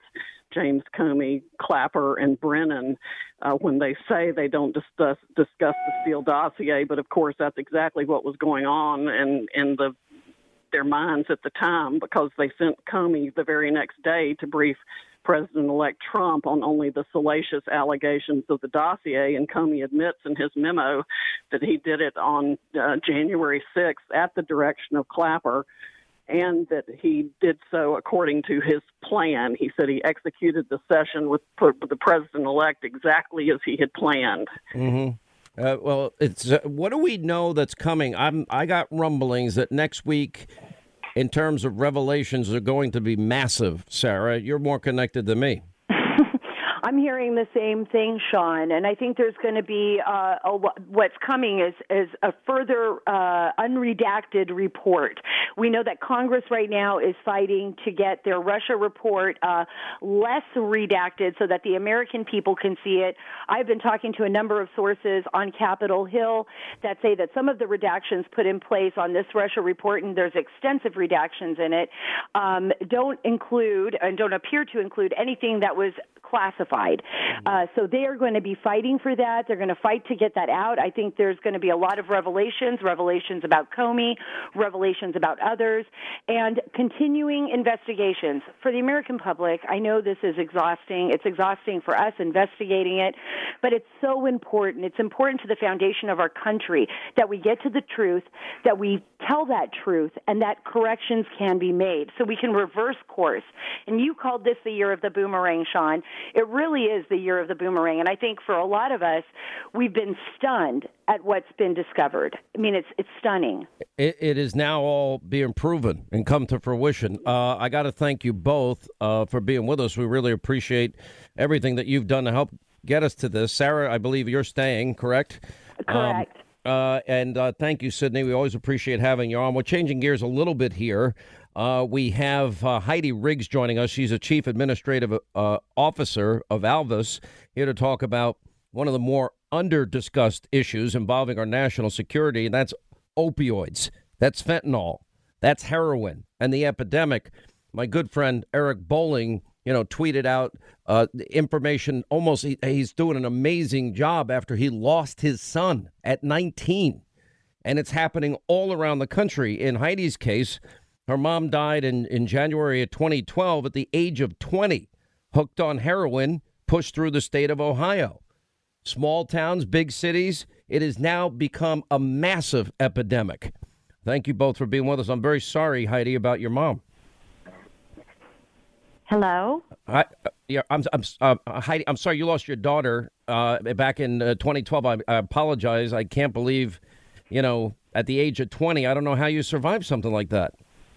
James Comey, Clapper, and Brennan when they say they don't discuss the Steele dossier. But, of course, that's exactly what was going on in their minds at the time, because they sent Comey the very next day to brief President-elect Trump on only the salacious allegations of the dossier. And Comey admits in his memo that he did it on January 6th at the direction of Clapper, and that he did so according to his plan. He said he executed the session with the president-elect exactly as he had planned. Mm-hmm. Well, it's what do we know that's coming? I got rumblings that next week, in terms of revelations, are going to be massive. Sarah, you're more connected than me. I'm hearing the same thing, Sean, and I think there's going to be what's coming is a further unredacted report. We know that Congress right now is fighting to get their Russia report less redacted so that the American people can see it. I've been talking to a number of sources on Capitol Hill that say that some of the redactions put in place on this Russia report, and there's extensive redactions in it, don't include and don't appear to include anything that was classified. So they are going to be fighting for that. They're going to fight to get that out. I think there's going to be a lot of revelations about Comey, revelations about others, and continuing investigations. For the American public, I know this is exhausting. It's exhausting for us investigating it, but it's so important. It's important to the foundation of our country that we get to the truth, that we tell that truth, and that corrections can be made so we can reverse course. And you called this the year of the boomerang, Sean. It really is the year of the boomerang, and I think for a lot of us, we've been stunned at what's been discovered. I mean, it's stunning. It is now all being proven and come to fruition. I got to thank you both for being with us. We really appreciate everything that you've done to help get us to this. Sarah, I believe you're staying, correct? Correct. And thank you, Sydney. We always appreciate having you on. We're changing gears a little bit here. We have Heidi Riggs joining us. She's a chief administrative officer of Alvis, here to talk about one of the more under-discussed issues involving our national security, and that's opioids. That's fentanyl. That's heroin and the epidemic. My good friend Eric Bolling, tweeted out information. He's doing an amazing job after he lost his son at 19. And it's happening all around the country. In Heidi's case, her mom died in January of 2012 at the age of 20, hooked on heroin, pushed through the state of Ohio. Small towns, big cities, it has now become a massive epidemic. Thank you both for being with us. I'm very sorry, Heidi, about your mom. Hello? Heidi, I'm sorry you lost your daughter back in 2012. I apologize. I can't believe, at the age of 20, I don't know how you survived something like that.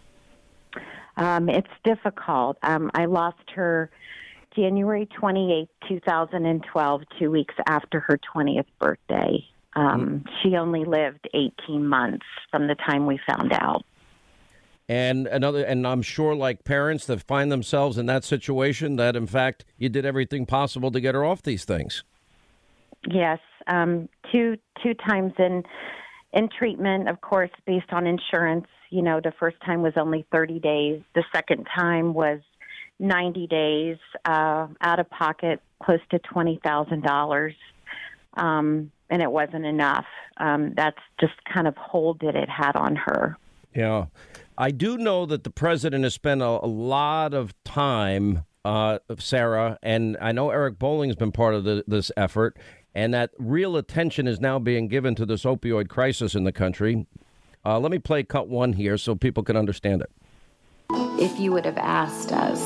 It's difficult. I lost her January 28th, 2012, 2 weeks after her 20th birthday. She only lived 18 months from the time we found out. And I'm sure, like parents that find themselves in that situation, that in fact you did everything possible to get her off these things. Yes, two times in treatment, of course, based on insurance. The first time was only 30 days. The second time was 90 days, out of pocket, close to $20,000. And it wasn't enough. That's just kind of hold that it had on her. Yeah. I do know that the president has spent a lot of time, Sarah, and I know Eric Bolling's been part of this effort, and that real attention is now being given to this opioid crisis in the country. Let me play cut one here so people can understand it. If you would have asked us,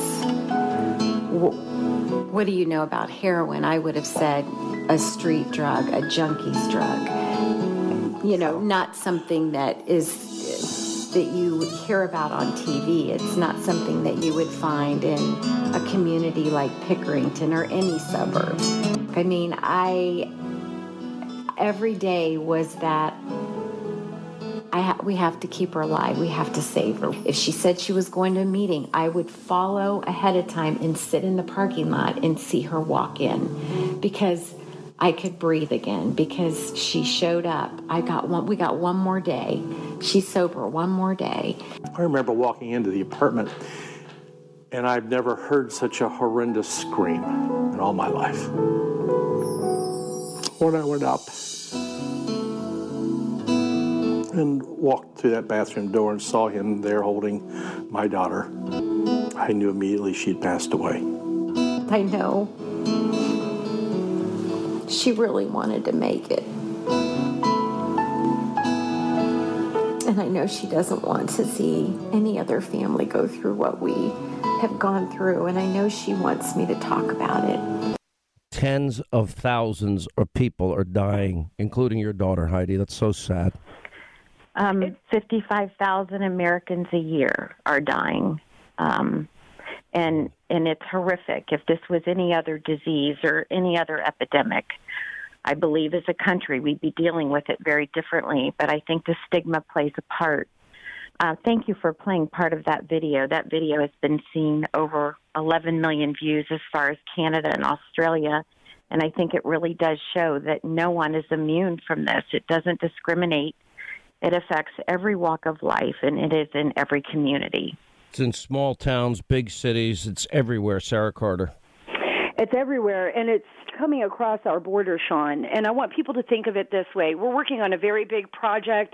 what do you know about heroin? I would have said a street drug, a junkie's drug. Not something that you hear about on TV. It's not something that you would find in a community like Pickerington or any suburb. I mean, every day was that we have to keep her alive. We have to save her. If she said she was going to a meeting, I would follow ahead of time and sit in the parking lot and see her walk in, because I could breathe again, because she showed up. We got one more day. She's sober, one more day. I remember walking into the apartment and I've never heard such a horrendous scream in all my life. When I went up and walked through that bathroom door and saw him there holding my daughter, I knew immediately she'd passed away. I know she really wanted to make it. And I know she doesn't want to see any other family go through what we have gone through. And I know she wants me to talk about it. Tens of thousands of people are dying, including your daughter, Heidi. That's so sad. 55,000 Americans a year are dying. And it's horrific. If this was any other disease or any other epidemic, I believe as a country we'd be dealing with it very differently. But I think the stigma plays a part. Thank you for playing part of that video. That video has been seen over 11 million views as far as Canada and Australia. And I think it really does show that no one is immune from this. It doesn't discriminate. It affects every walk of life, and it is in every community. It's in small towns, big cities. It's everywhere, Sarah Carter. It's everywhere, and it's coming across our border, Sean. And I want people to think of it this way. We're working on a very big project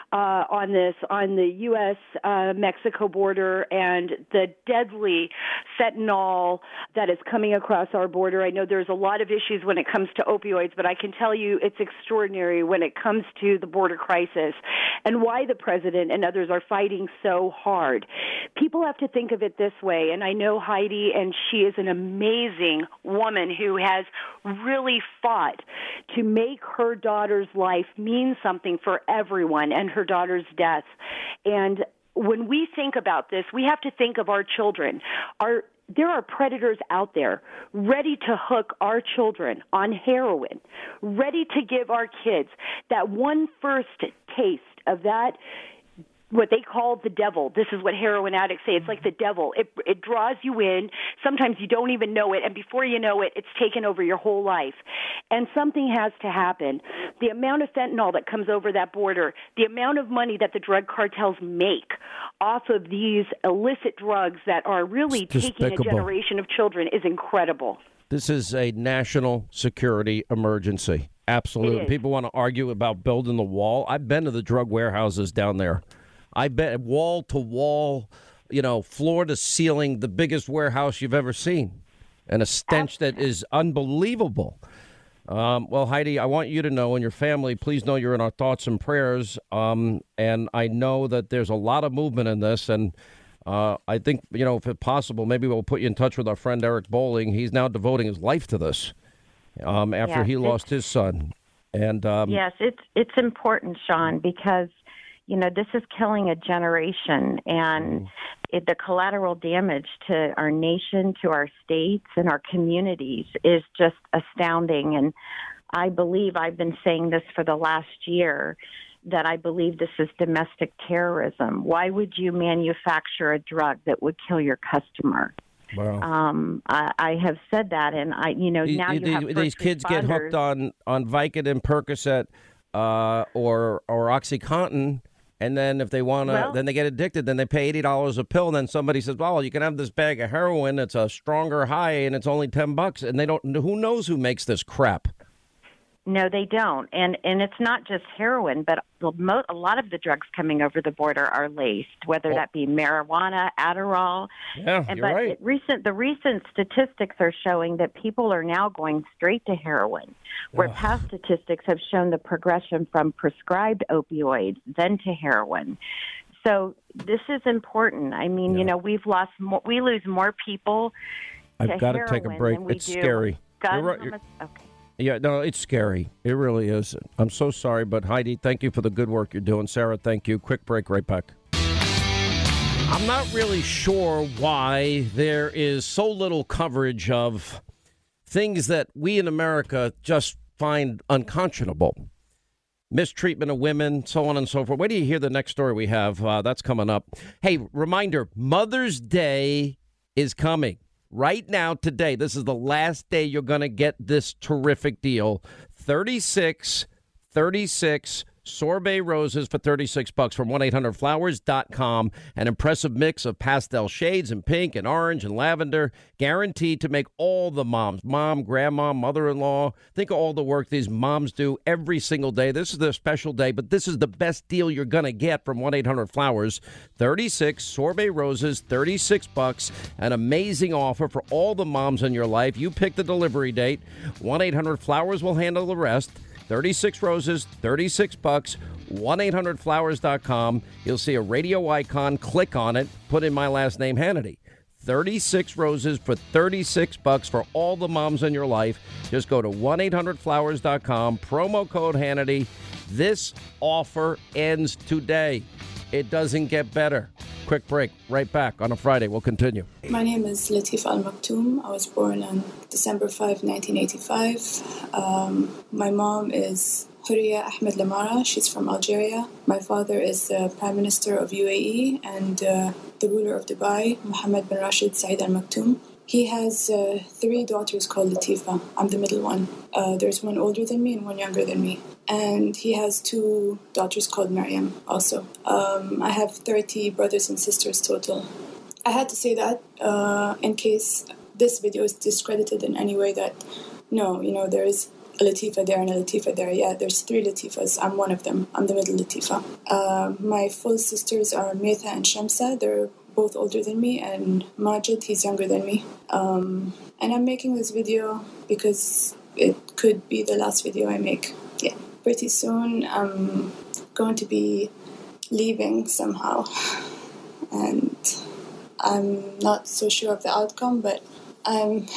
on the U.S.-Mexico border, and the deadly fentanyl that is coming across our border. I know there's a lot of issues when it comes to opioids, but I can tell you it's extraordinary when it comes to the border crisis and why the president and others are fighting so hard. People have to think of it this way, and I know Heidi, and she is an amazing woman who has really fought to make her daughter's life mean something for everyone and her daughter's death. And when we think about this, we have to think of our children. There are predators out there ready to hook our children on heroin, ready to give our kids that one first taste of that, what they call the devil. This is what heroin addicts say. It's like the devil. It draws you in. Sometimes you don't even know it, and before you know it, it's taken over your whole life. And something has to happen. The amount of fentanyl that comes over that border, the amount of money that the drug cartels make off of these illicit drugs that are really taking a generation of children is incredible. This is a national security emergency. Absolutely. People want to argue about building the wall. I've been to the drug warehouses down there. I bet wall to wall, floor to ceiling, the biggest warehouse you've ever seen, and a stench that is unbelievable. Well, Heidi, I want you to know, and your family, please know you're in our thoughts and prayers. And I know that there's a lot of movement in this. And I think, if it's possible, maybe we'll put you in touch with our friend Eric Bolling. He's now devoting his life to this after he lost his son. And yes, it's important, Sean, because this is killing a generation, and the collateral damage to our nation, to our states, and our communities is just astounding. And I believe I've been saying this for the last year, that I believe this is domestic terrorism. Why would you manufacture a drug that would kill your customer? Wow. I have said that, and now you have these kids get hooked on Vicodin, Percocet, or OxyContin. And then if they want to, then they get addicted, then they pay $80 a pill. And then somebody says, well, you can have this bag of heroin. It's a stronger high and it's only $10. And they don't, who knows who makes this crap? No, they don't. And it's not just heroin, but a lot of the drugs coming over the border are laced, whether that be marijuana, Adderall. Yeah, you're right. The recent statistics are showing that people are now going straight to heroin, where past statistics have shown the progression from prescribed opioids then to heroin. So this is important. I mean, we lose more people to I've got to heroin take a break. It's scary. You're right. Okay. Yeah, no, it's scary. It really is. I'm so sorry, but Heidi, thank you for the good work you're doing. Sarah, thank you. Quick break, right back. I'm not really sure why there is so little coverage of things that we in America just find unconscionable. Mistreatment of women, so on and so forth. Wait till you hear the next story we have. That's coming up. Hey, reminder, Mother's Day is coming. Right now, today, this is the last day you're going to get this terrific deal. 36 sorbet roses for $36 from 1-800-Flowers.com. An impressive mix of pastel shades and pink and orange and lavender, guaranteed to make all the moms, mom, grandma, mother-in-law, think of all the work these moms do every single day. This is their special day, but this is the best deal you're going to get from 1-800-Flowers. 36 sorbet roses, $36. An amazing offer for all the moms in your life. You pick the delivery date. 1-800-Flowers will handle the rest. 36 roses, $36. 1-800-Flowers.com. You'll see a radio icon. Click on it. Put in my last name, Hannity. 36 roses for $36 for all the moms in your life. Just go to 1-800-Flowers.com. Promo code Hannity. This offer ends today. It doesn't get better. Quick break. Right back on a Friday. We'll continue. My name is Latifa Al Maktoum. I was born on December 5, 1985. My mom is Huriya Ahmed Lamara. She's from Algeria. My father is the Prime Minister of UAE and the ruler of Dubai, Mohammed bin Rashid Saeed Al Maktoum. He has 3 daughters called Latifa. I'm the middle one. There's one older than me and one younger than me. And he has 2 daughters called Maryam also. I have 30 brothers and sisters total. I had to say that in case this video is discredited in any way that, no, there is a Latifa there and a Latifa there. Yeah, there's 3 Latifas. I'm one of them. I'm the middle Latifa. My full sisters are Metha and Shamsa. They're both older than me, and Majid, he's younger than me. And I'm making this video because it could be the last video I make. Yeah, pretty soon I'm going to be leaving somehow. And I'm not so sure of the outcome, but I'm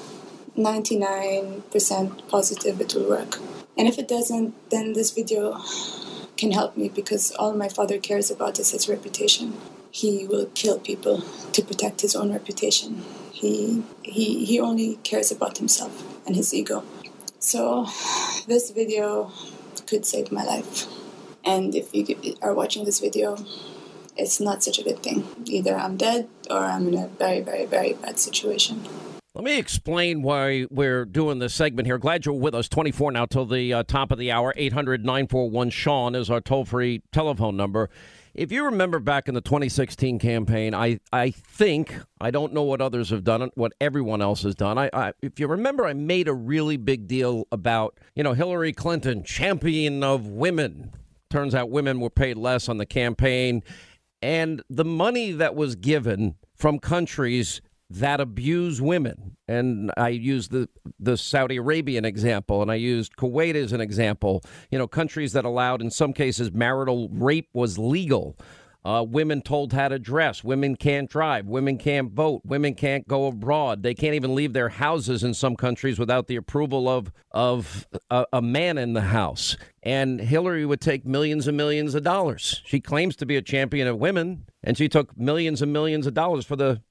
99% positive it will work. And if it doesn't, then this video can help me, because all my father cares about is his reputation. He will kill people to protect his own reputation. He only cares about himself and his ego. So this video could save my life. And if you are watching this video, it's not such a good thing. Either I'm dead or I'm in a very, very, very bad situation. Let me explain why we're doing this segment here. Glad you're with us. 24 now till the top of the hour. 800-941-SEAN is our toll-free telephone number. If you remember back in the 2016 campaign, I think, I don't know what others have done, what everyone else has done. If you remember, I made a really big deal about, Hillary Clinton, champion of women. Turns out women were paid less on the campaign. And the money that was given from countries that abuse women. And I used the Saudi Arabian example, and I used Kuwait as an example. Countries that allowed, in some cases, marital rape was legal. Women told how to dress. Women can't drive. Women can't vote. Women can't go abroad. They can't even leave their houses in some countries without the approval of a man in the house. And Hillary would take millions and millions of dollars. She claims to be a champion of women, and she took millions and millions of dollars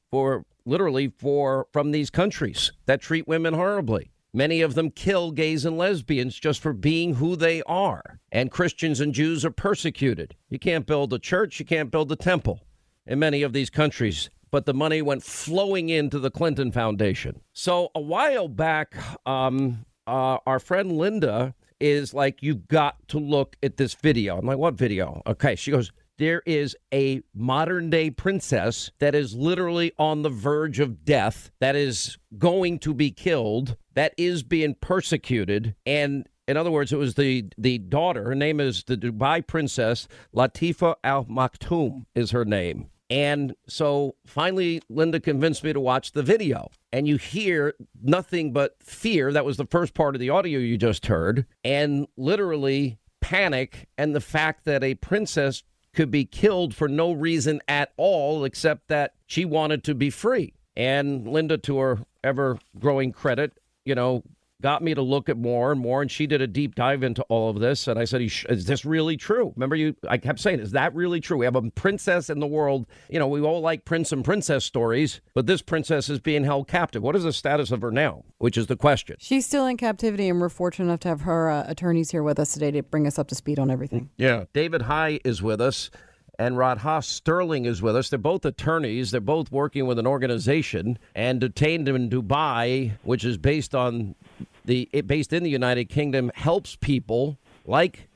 from these countries that treat women horribly. Many of them kill gays and lesbians just for being who they are. And Christians and Jews are persecuted. You can't build a church. You can't build a temple in many of these countries. But the money went flowing into the Clinton Foundation. So a while back, our friend Linda is like, you've got to look at this video. I'm like, what video? Okay. She goes, there is a modern day princess that is literally on the verge of death, that is going to be killed, that is being persecuted. And in other words, it was the daughter. Her name is the Dubai princess. Latifa Al Maktoum is her name. And so finally, Linda convinced me to watch the video. And you hear nothing but fear. That was the first part of the audio you just heard. And literally panic, and the fact that a princess could be killed for no reason at all, except that she wanted to be free. And Linda, to her ever-growing credit, got me to look at more and more, and she did a deep dive into all of this. And I said, is this really true? Remember, I kept saying, is that really true? We have a princess in the world. We all like prince and princess stories, but this princess is being held captive. What is the status of her now? Which is the question. She's still in captivity, and we're fortunate enough to have her attorneys here with us today to bring us up to speed on everything. Yeah. David High is with us, and Radha Sterling is with us. They're both attorneys. They're both working with an organization and detained in Dubai, which is based in the United Kingdom, helps people like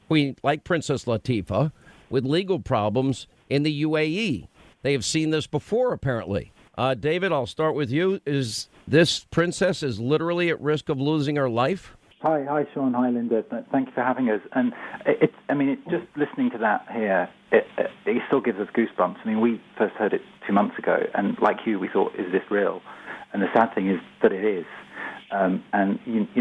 queen, like Princess Latifah, with legal problems in the UAE. They have seen this before, apparently. David, I'll start with you. Is this princess is literally at risk of losing her life? Hi, Sean. Hi, Linda. Thank you for having us. And just listening to that here, it still gives us goosebumps. I mean, we first heard it 2 months ago, and like you, we thought, is this real? And the sad thing is that it is. And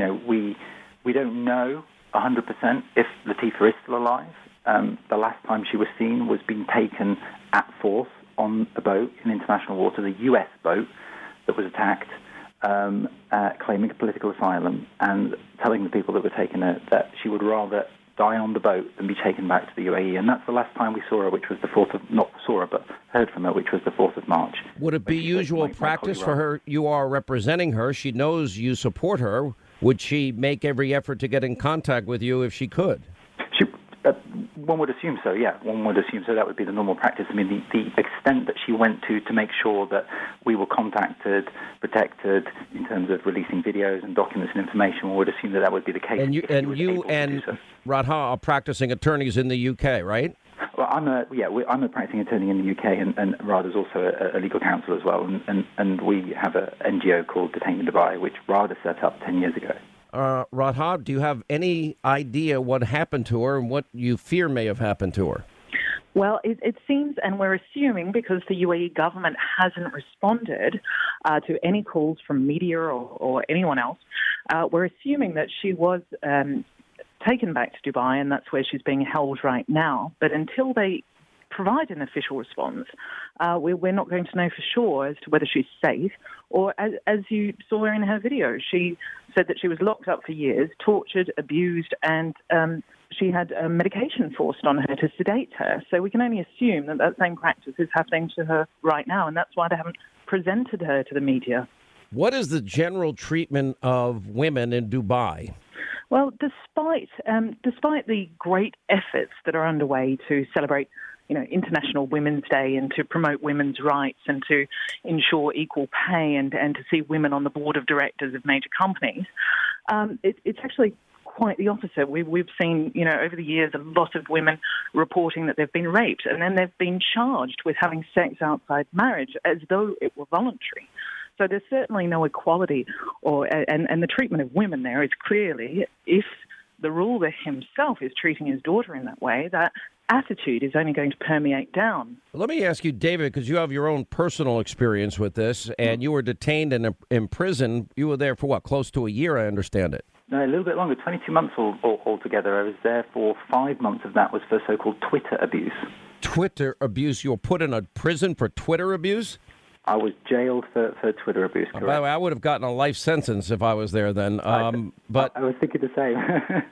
we don't know 100% if Latifah is still alive. The last time she was seen was being taken at force on a boat in international water, the U.S. boat that was attacked, claiming political asylum and telling the people that were taking her that she would rather die on the boat than be taken back to the UAE. And that's the last time we saw her, which was the 4th of, not saw her, but heard from her, which was the 4th of March. Would it be usual practice for her? You are representing her. She knows you support her. Would she make every effort to get in contact with you if she could? One would assume so, yeah. One would assume so. That would be the normal practice. I mean, the extent that she went to make sure that we were contacted, protected, in terms of releasing videos and documents and information, one would assume that would be the case. And you and Radha are practicing attorneys in the UK, right? Well, I'm a practicing attorney in the UK, and Radha's also a legal counsel as well. And we have an NGO called Detained in Dubai, which Radha set up 10 years ago. Radha, do you have any idea what happened to her and what you fear may have happened to her? Well, it seems, and we're assuming, because the UAE government hasn't responded to any calls from media or anyone else, we're assuming that she was taken back to Dubai, and that's where she's being held right now. But until they provide an official response, we're not going to know for sure as to whether she's safe. Or, as you saw in her video, she said that she was locked up for years, tortured, abused, and she had medication forced on her to sedate her. So we can only assume that same practice is happening to her right now, and that's why they haven't presented her to the media. What is the general treatment of women in Dubai? Well, despite the great efforts that are underway to celebrate International Women's Day and to promote women's rights and to ensure equal pay and to see women on the board of directors of major companies, it's actually quite the opposite. We've seen, over the years, a lot of women reporting that they've been raped, and then they've been charged with having sex outside marriage as though it were voluntary. So there's certainly no equality, and the treatment of women there is clearly, if the ruler himself is treating his daughter in that way, that attitude is only going to permeate down. Let me ask you, David, because you have your own personal experience with this, and you were detained and imprisoned. You were there for what, close to a year, I understand it? No, a little bit longer, 22 months altogether. I was there for 5 months of that was for so-called Twitter abuse. Twitter abuse? You were put in a prison for Twitter abuse? I was jailed for Twitter abuse, correct. By the way, I would have gotten a life sentence if I was there then. But I was thinking the same.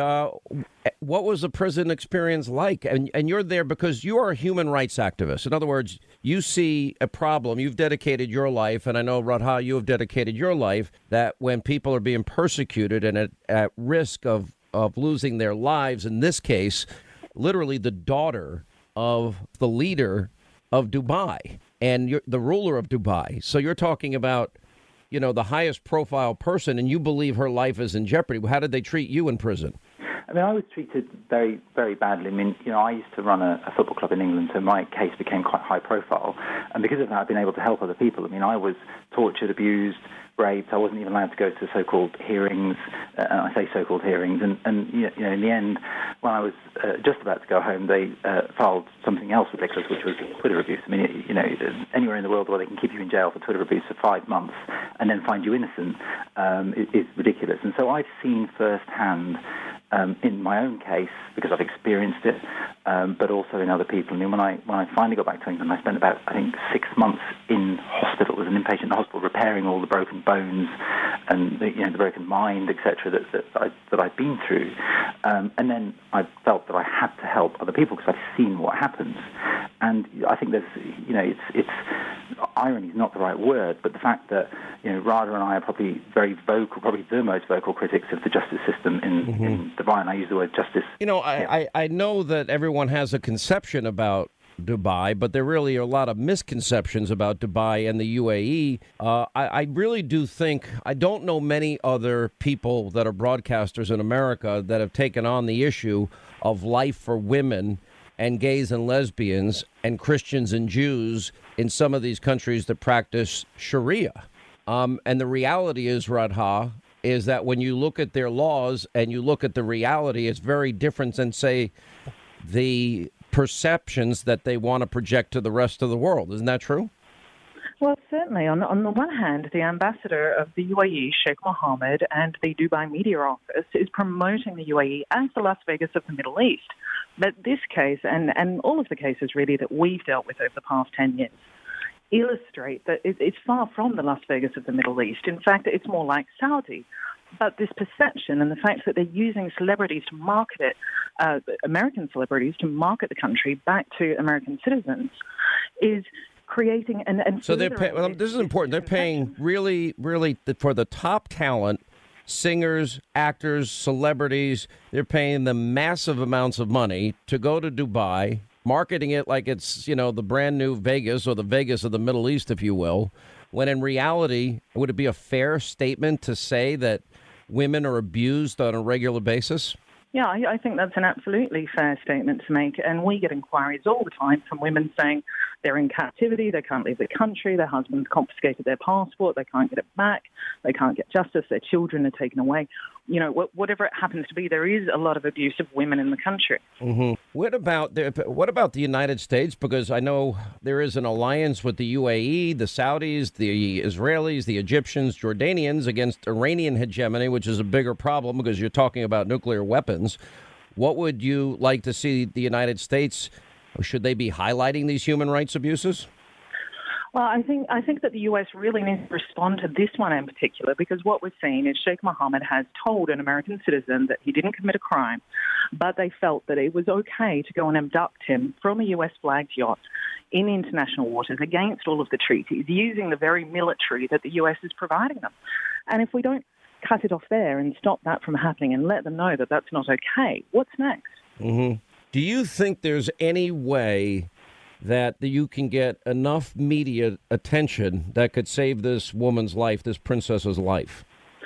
What was the prison experience like? And you're there because you are a human rights activist. In other words, you see a problem. You've dedicated your life, and I know, Radha, you have dedicated your life, that when people are being persecuted and at risk of losing their lives, in this case, literally the daughter of the leader of Dubai and you're the ruler of Dubai. So you're talking about, the highest profile person, and you believe her life is in jeopardy. How did they treat you in prison? I mean, I was treated very, very badly. I mean, I used to run a football club in England, so my case became quite high profile. And because of that, I've been able to help other people. I mean, I was tortured, abused, raped. I wasn't even allowed to go to so-called hearings. I say so-called hearings. And in the end, when I was just about to go home, they filed something else ridiculous, which was Twitter abuse. I mean, anywhere in the world where they can keep you in jail for Twitter abuse for 5 months and then find you innocent is ridiculous. And so I've seen firsthand in my own case, because I've experienced it, but also in other people. I mean, when I finally got back to England, I spent about, 6 months in hospital, as an inpatient in hospital, repairing all the broken bones and the broken mind, etc., that I'd been through. And then I felt that I had to help other people because I've seen what happens. And I think there's, it's irony is not the right word, but the fact that Radha and I are probably very vocal, probably the most vocal critics of the justice system in Dubai, and I use the word justice. I know that everyone has a conception about Dubai, but there really are a lot of misconceptions about Dubai and the UAE. I really do think, I don't know many other people that are broadcasters in America that have taken on the issue of life for women and gays and lesbians and Christians and Jews in some of these countries that practice Sharia. And the reality is, Radha, is that when you look at their laws and you look at the reality, it's very different than, say, the perceptions that they want to project to the rest of the world. Isn't that true? Well, certainly. On the one hand, the ambassador of the UAE, Sheikh Mohammed, and the Dubai Media Office is promoting the UAE as the Las Vegas of the Middle East. But this case, and all of the cases really that we've dealt with over the past 10 years, illustrate that it's far from the Las Vegas of the Middle East. In fact, it's more like Saudi. But this perception and the fact that they're using celebrities to market it, American celebrities to market the country back to American citizens, is creating and so they're paying. Well, this is important. They're paying really for the top talent, singers, actors, celebrities. They're paying them massive amounts of money to go to Dubai, marketing it like it's, the brand new Vegas or the Vegas of the Middle East, if you will, when in reality, would it be a fair statement to say that women are abused on a regular basis? Yeah, I think that's an absolutely fair statement to make. And we get inquiries all the time from women saying they're in captivity, they can't leave the country, their husband's confiscated their passport, they can't get it back, they can't get justice, their children are taken away. Whatever it happens to be, there is a lot of abuse of women in the country. Mm-hmm. What about the United States? Because I know there is an alliance with the UAE, the Saudis, the Israelis, the Egyptians, Jordanians against Iranian hegemony, which is a bigger problem because you're talking about nuclear weapons. What would you like to see the United States? Should they be highlighting these human rights abuses? Well, I think that the U.S. really needs to respond to this one in particular, because what we're seeing is Sheikh Mohammed has told an American citizen that he didn't commit a crime, but they felt that it was okay to go and abduct him from a U.S.-flagged yacht in international waters against all of the treaties, using the very military that the U.S. is providing them. And if we don't cut it off there and stop that from happening and let them know that that's not okay, what's next? Mm-hmm. Do you think there's any way that you can get enough media attention that could save this woman's life, this princess's life?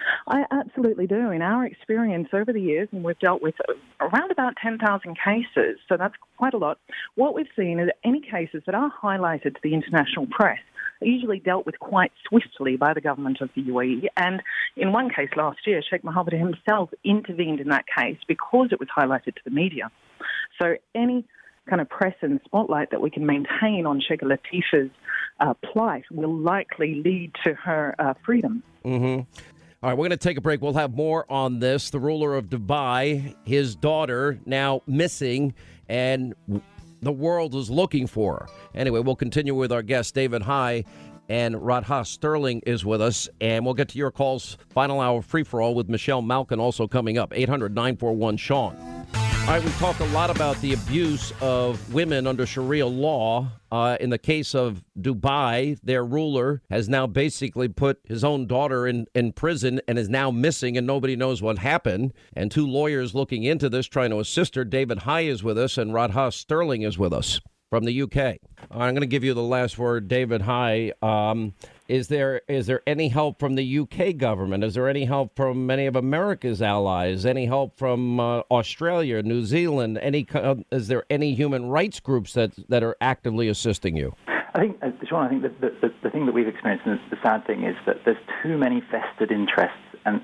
I absolutely do. In our experience over the years, and we've dealt with around about 10,000 cases, so that's quite a lot, what we've seen is any cases that are highlighted to the international press are usually dealt with quite swiftly by the government of the UAE. And in one case last year, Sheikh Mohammed himself intervened in that case because it was highlighted to the media. So any kind of press and spotlight that we can maintain on Sheikh Latifah's plight will likely lead to her freedom. Mm-hmm. All right, we're going to take a break. We'll have more on this. The ruler of Dubai, his daughter now missing, and the world is looking for her. Anyway, we'll continue with our guest, David Hai, and Radha Sterling is with us, and we'll get to your calls. Final hour free-for-all with Michelle Malkin also coming up, 800-941-SEAN. All right, we talked a lot about the abuse of women under Sharia law. In the case of Dubai, their ruler has now basically put his own daughter in prison and is now missing, and nobody knows what happened. And two lawyers looking into this, trying to assist her. David Hai is with us, and Radha Sterling is with us from the UK. I'm going to give you the last word, David Hai. Is there any help from the UK government? Is there any help from many of America's allies? Any help from Australia, New Zealand? Is there any human rights groups that are actively assisting you? I think, Sean, I think the thing that we've experienced, and the sad thing is that there's too many vested interests, and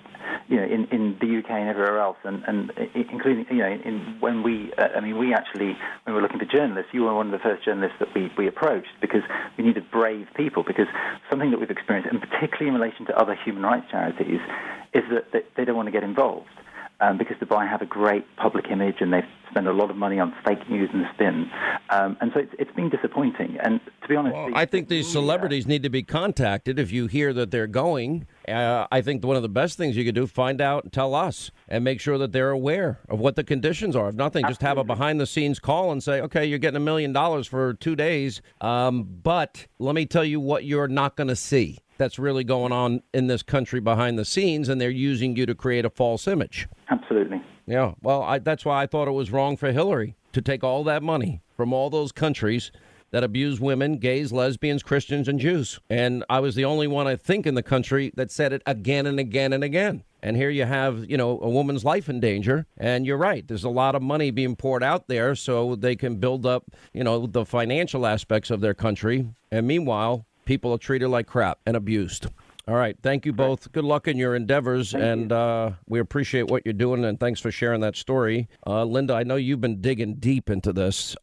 in the UK and everywhere else, and including when we were looking for journalists, you were one of the first journalists that we approached because we needed brave people. Because something that we've experienced, and particularly in relation to other human rights charities, is that they don't want to get involved. Because Dubai have a great public image and they spend a lot of money on fake news and spin. And so it's been disappointing. And to be honest... Well, I think these celebrities need to be contacted if you hear that they're going. I think one of the best things you could do, find out and tell us and make sure that they're aware of what the conditions are. If nothing, just have a behind-the-scenes call and say, okay, you're getting $1 million for 2 days, but let me tell you what you're not going to see that's really going on in this country behind the scenes, and they're using you to create a false image. Absolutely. Yeah, well, that's why I thought it was wrong for Hillary to take all that money from all those countries that abuse women, gays, lesbians, Christians, and Jews. And I was the only one, I think, in the country that said it again and again and again. And here you have, a woman's life in danger. And you're right. There's a lot of money being poured out there so they can build up, the financial aspects of their country. And meanwhile, people are treated like crap and abused. All right. Thank you both. Good luck in your endeavors. And we appreciate what you're doing. And thanks for sharing that story. Linda, I know you've been digging deep into this.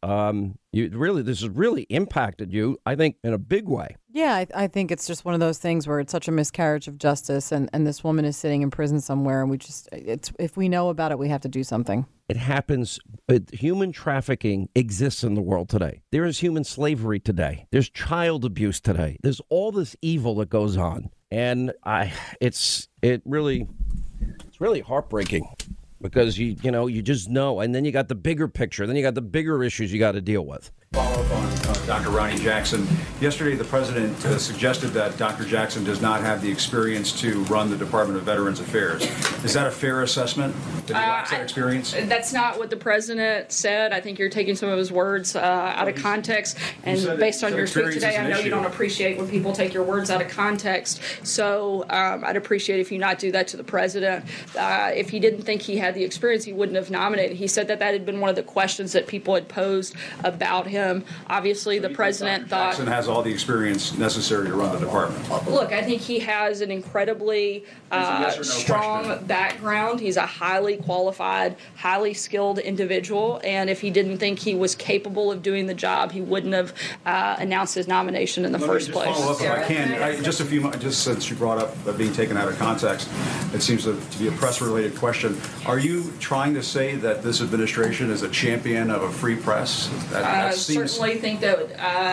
This has really impacted you, I think, in a big way. Yeah, I think it's just one of those things where it's such a miscarriage of justice. And this woman is sitting in prison somewhere. And if we know about it, we have to do something. It happens. Human trafficking exists in the world today. There is human slavery today. There's child abuse today. There's all this evil that goes on. And it's really heartbreaking because you just know. And then you got the bigger picture. Then you got the bigger issues you got to deal with. Follow up on Dr. Ronny Jackson. Yesterday, the president suggested that Dr. Jackson does not have the experience to run the Department of Veterans Affairs. Is that a fair assessment, that he lacks that experience? That's not what the president said. I think you're taking some of his words out of context. And based on your speech today, I know you don't appreciate when people take your words out of context. So I'd appreciate if you not do that to the president. If he didn't think he had the experience, he wouldn't have nominated. He said that had been one of the questions that people had posed about him. Obviously, the president thought Jackson has all the experience necessary to run the department. Look, I think he has an incredibly strong background. He's a highly qualified, highly skilled individual, and if he didn't think he was capable of doing the job, he wouldn't have announced his nomination in the first place. Follow up if I can. Just since you brought up being taken out of context, it seems to be a press-related question. Are you trying to say that this administration is a champion of a free press? Certainly think that,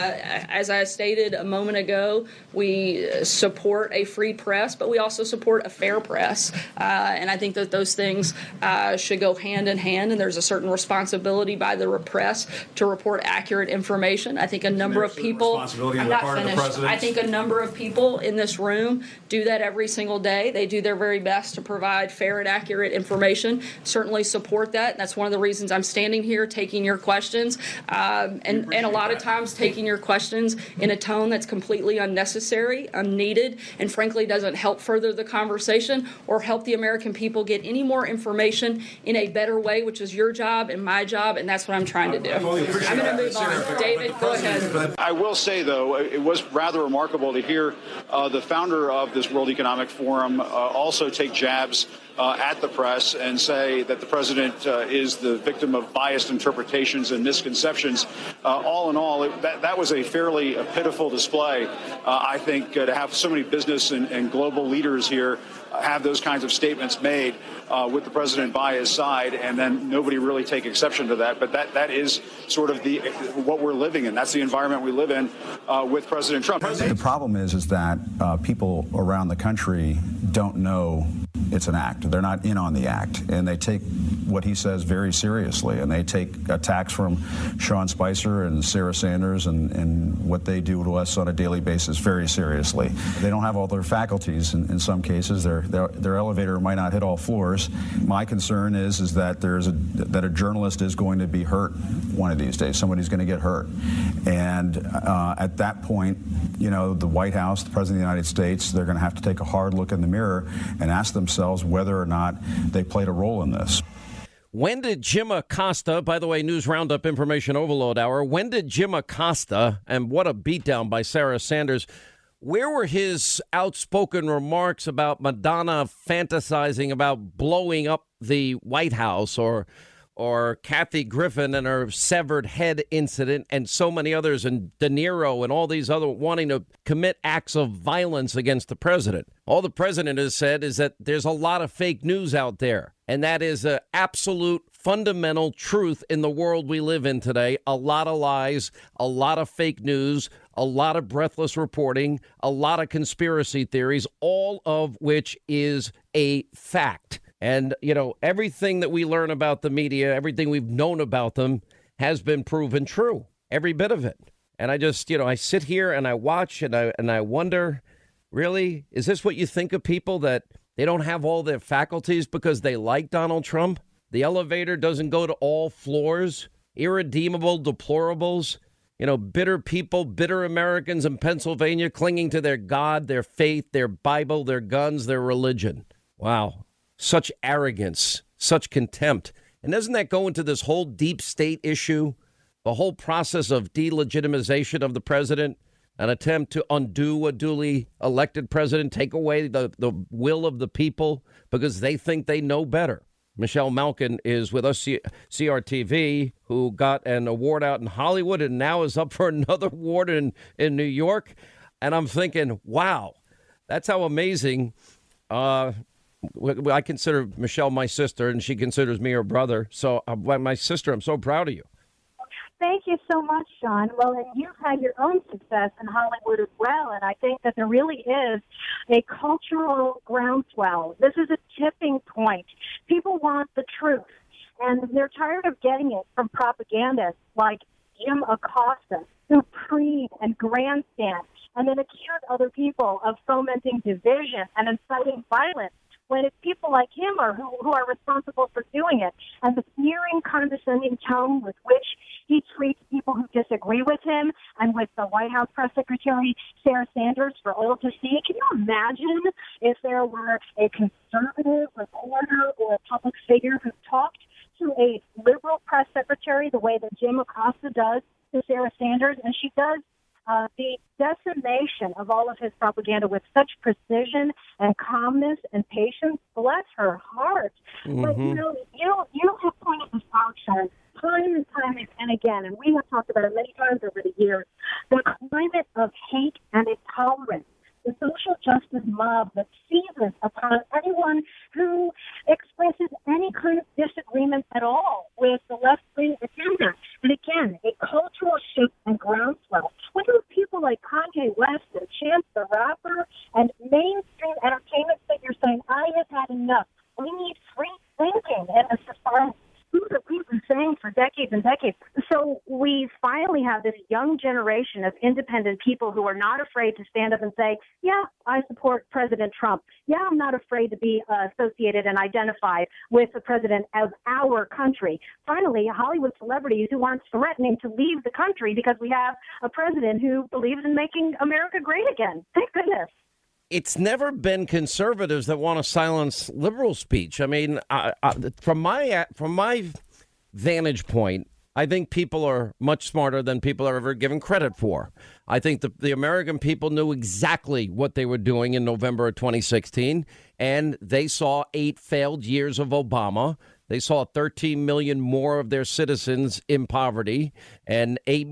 as I stated a moment ago, we support a free press, but we also support a fair press. And I think that those things should go hand in hand, and there's a certain responsibility by the press to report accurate information. I think a number of people, I'm not finished. I think a number of people in this room do that every single day. They do their very best to provide fair and accurate information. Certainly support that. And that's one of the reasons I'm standing here taking your questions. And a lot of times taking your questions in a tone that's completely unnecessary, unneeded, and frankly doesn't help further the conversation or help the American people get any more information in a better way, which is your job and my job, and that's what I'm trying to do. I'm going to move on. David, go ahead. I will say, though, it was rather remarkable to hear the founder of this World Economic Forum also take jabs at the press and say that the president is the victim of biased interpretations and misconceptions. All in all, that was a fairly pitiful display. I think to have so many business and global leaders here have those kinds of statements made with the president by his side, and then nobody really take exception to that. But that is sort of what we're living in. That's the environment we live in with President Trump. The problem is that people around the country don't know it's an act. They're not in on the act, and they take what he says very seriously, and they take attacks from Sean Spicer and Sarah Sanders and what they do to us on a daily basis very seriously. They don't have all their faculties in some cases. Their elevator might not hit all floors. My concern is that that a journalist is going to be hurt one of these days. Somebody's going to get hurt, and at that point, the White House, the President of the United States, they're going to have to take a hard look in the mirror and ask themselves whether or not they played a role in this. When did Jim Acosta, by the way, News Roundup Information Overload Hour, when did Jim Acosta, and what a beatdown by Sarah Sanders, where were his outspoken remarks about Madonna fantasizing about blowing up the White House, or Kathy Griffin and her severed head incident, and so many others, and De Niro and all these other wanting to commit acts of violence against the president? All the president has said is that there's a lot of fake news out there, and that is an absolute fundamental truth in the world we live in today. A lot of lies, a lot of fake news, a lot of breathless reporting, a lot of conspiracy theories, all of which is a fact. And, everything that we learn about the media, everything we've known about them has been proven true, every bit of it. And I just, I sit here and I watch and I wonder, really, is this what you think of people, that they don't have all their faculties because they like Donald Trump? The elevator doesn't go to all floors, irredeemable deplorables, bitter people, bitter Americans in Pennsylvania clinging to their God, their faith, their Bible, their guns, their religion. Wow. such arrogance, such contempt. And doesn't that go into this whole deep state issue, the whole process of delegitimization of the president, an attempt to undo a duly elected president, take away the will of the people because they think they know better? Michelle Malkin is with us, CRTV, who got an award out in Hollywood and now is up for another award in New York. And I'm thinking, wow, that's how amazing. I consider Michelle my sister, and she considers me her brother. So my sister, I'm so proud of you. Thank you so much, Sean. Well, and you've had your own success in Hollywood as well, and I think that there really is a cultural groundswell. This is a tipping point. People want the truth, and they're tired of getting it from propagandists like Jim Acosta, who preen and grandstand and then accuse other people of fomenting division and inciting violence, when it's people like him who are responsible for doing it. And the sneering, condescending tone with which he treats people who disagree with him, and with the White House press secretary, Sarah Sanders, for all to see. Can you imagine if there were a conservative reporter or a public figure who talked to a liberal press secretary the way that Jim Acosta does to Sarah Sanders? And she does the decimation of all of his propaganda with such precision and calmness and patience. Bless her heart. Mm-hmm. But, you have pointed this out, Sean, time and time and again, and we have talked about it many times over the years, the climate of hate and intolerance, the social justice mob that seizes upon anyone who expresses any kind of disagreement at all with the left-wing agenda. And again, a cultural shift and groundswell. When you have people like Kanye West and Chance the Rapper and mainstream entertainment figures saying, I have had enough. We need free thinking in a society. These are we've been saying for decades and decades. So we finally have this young generation of independent people who are not afraid to stand up and say, yeah, I support President Trump. Yeah, I'm not afraid to be associated and identified with the president of our country. Finally, Hollywood celebrities who aren't threatening to leave the country because we have a president who believes in making America great again. Thank goodness. It's never been conservatives that want to silence liberal speech. I mean, from my vantage point, I think people are much smarter than people are ever given credit for. I think the American people knew exactly what they were doing in November of 2016, and they saw 8 failed years of Obama. They saw 13 million more of their citizens in poverty, and 8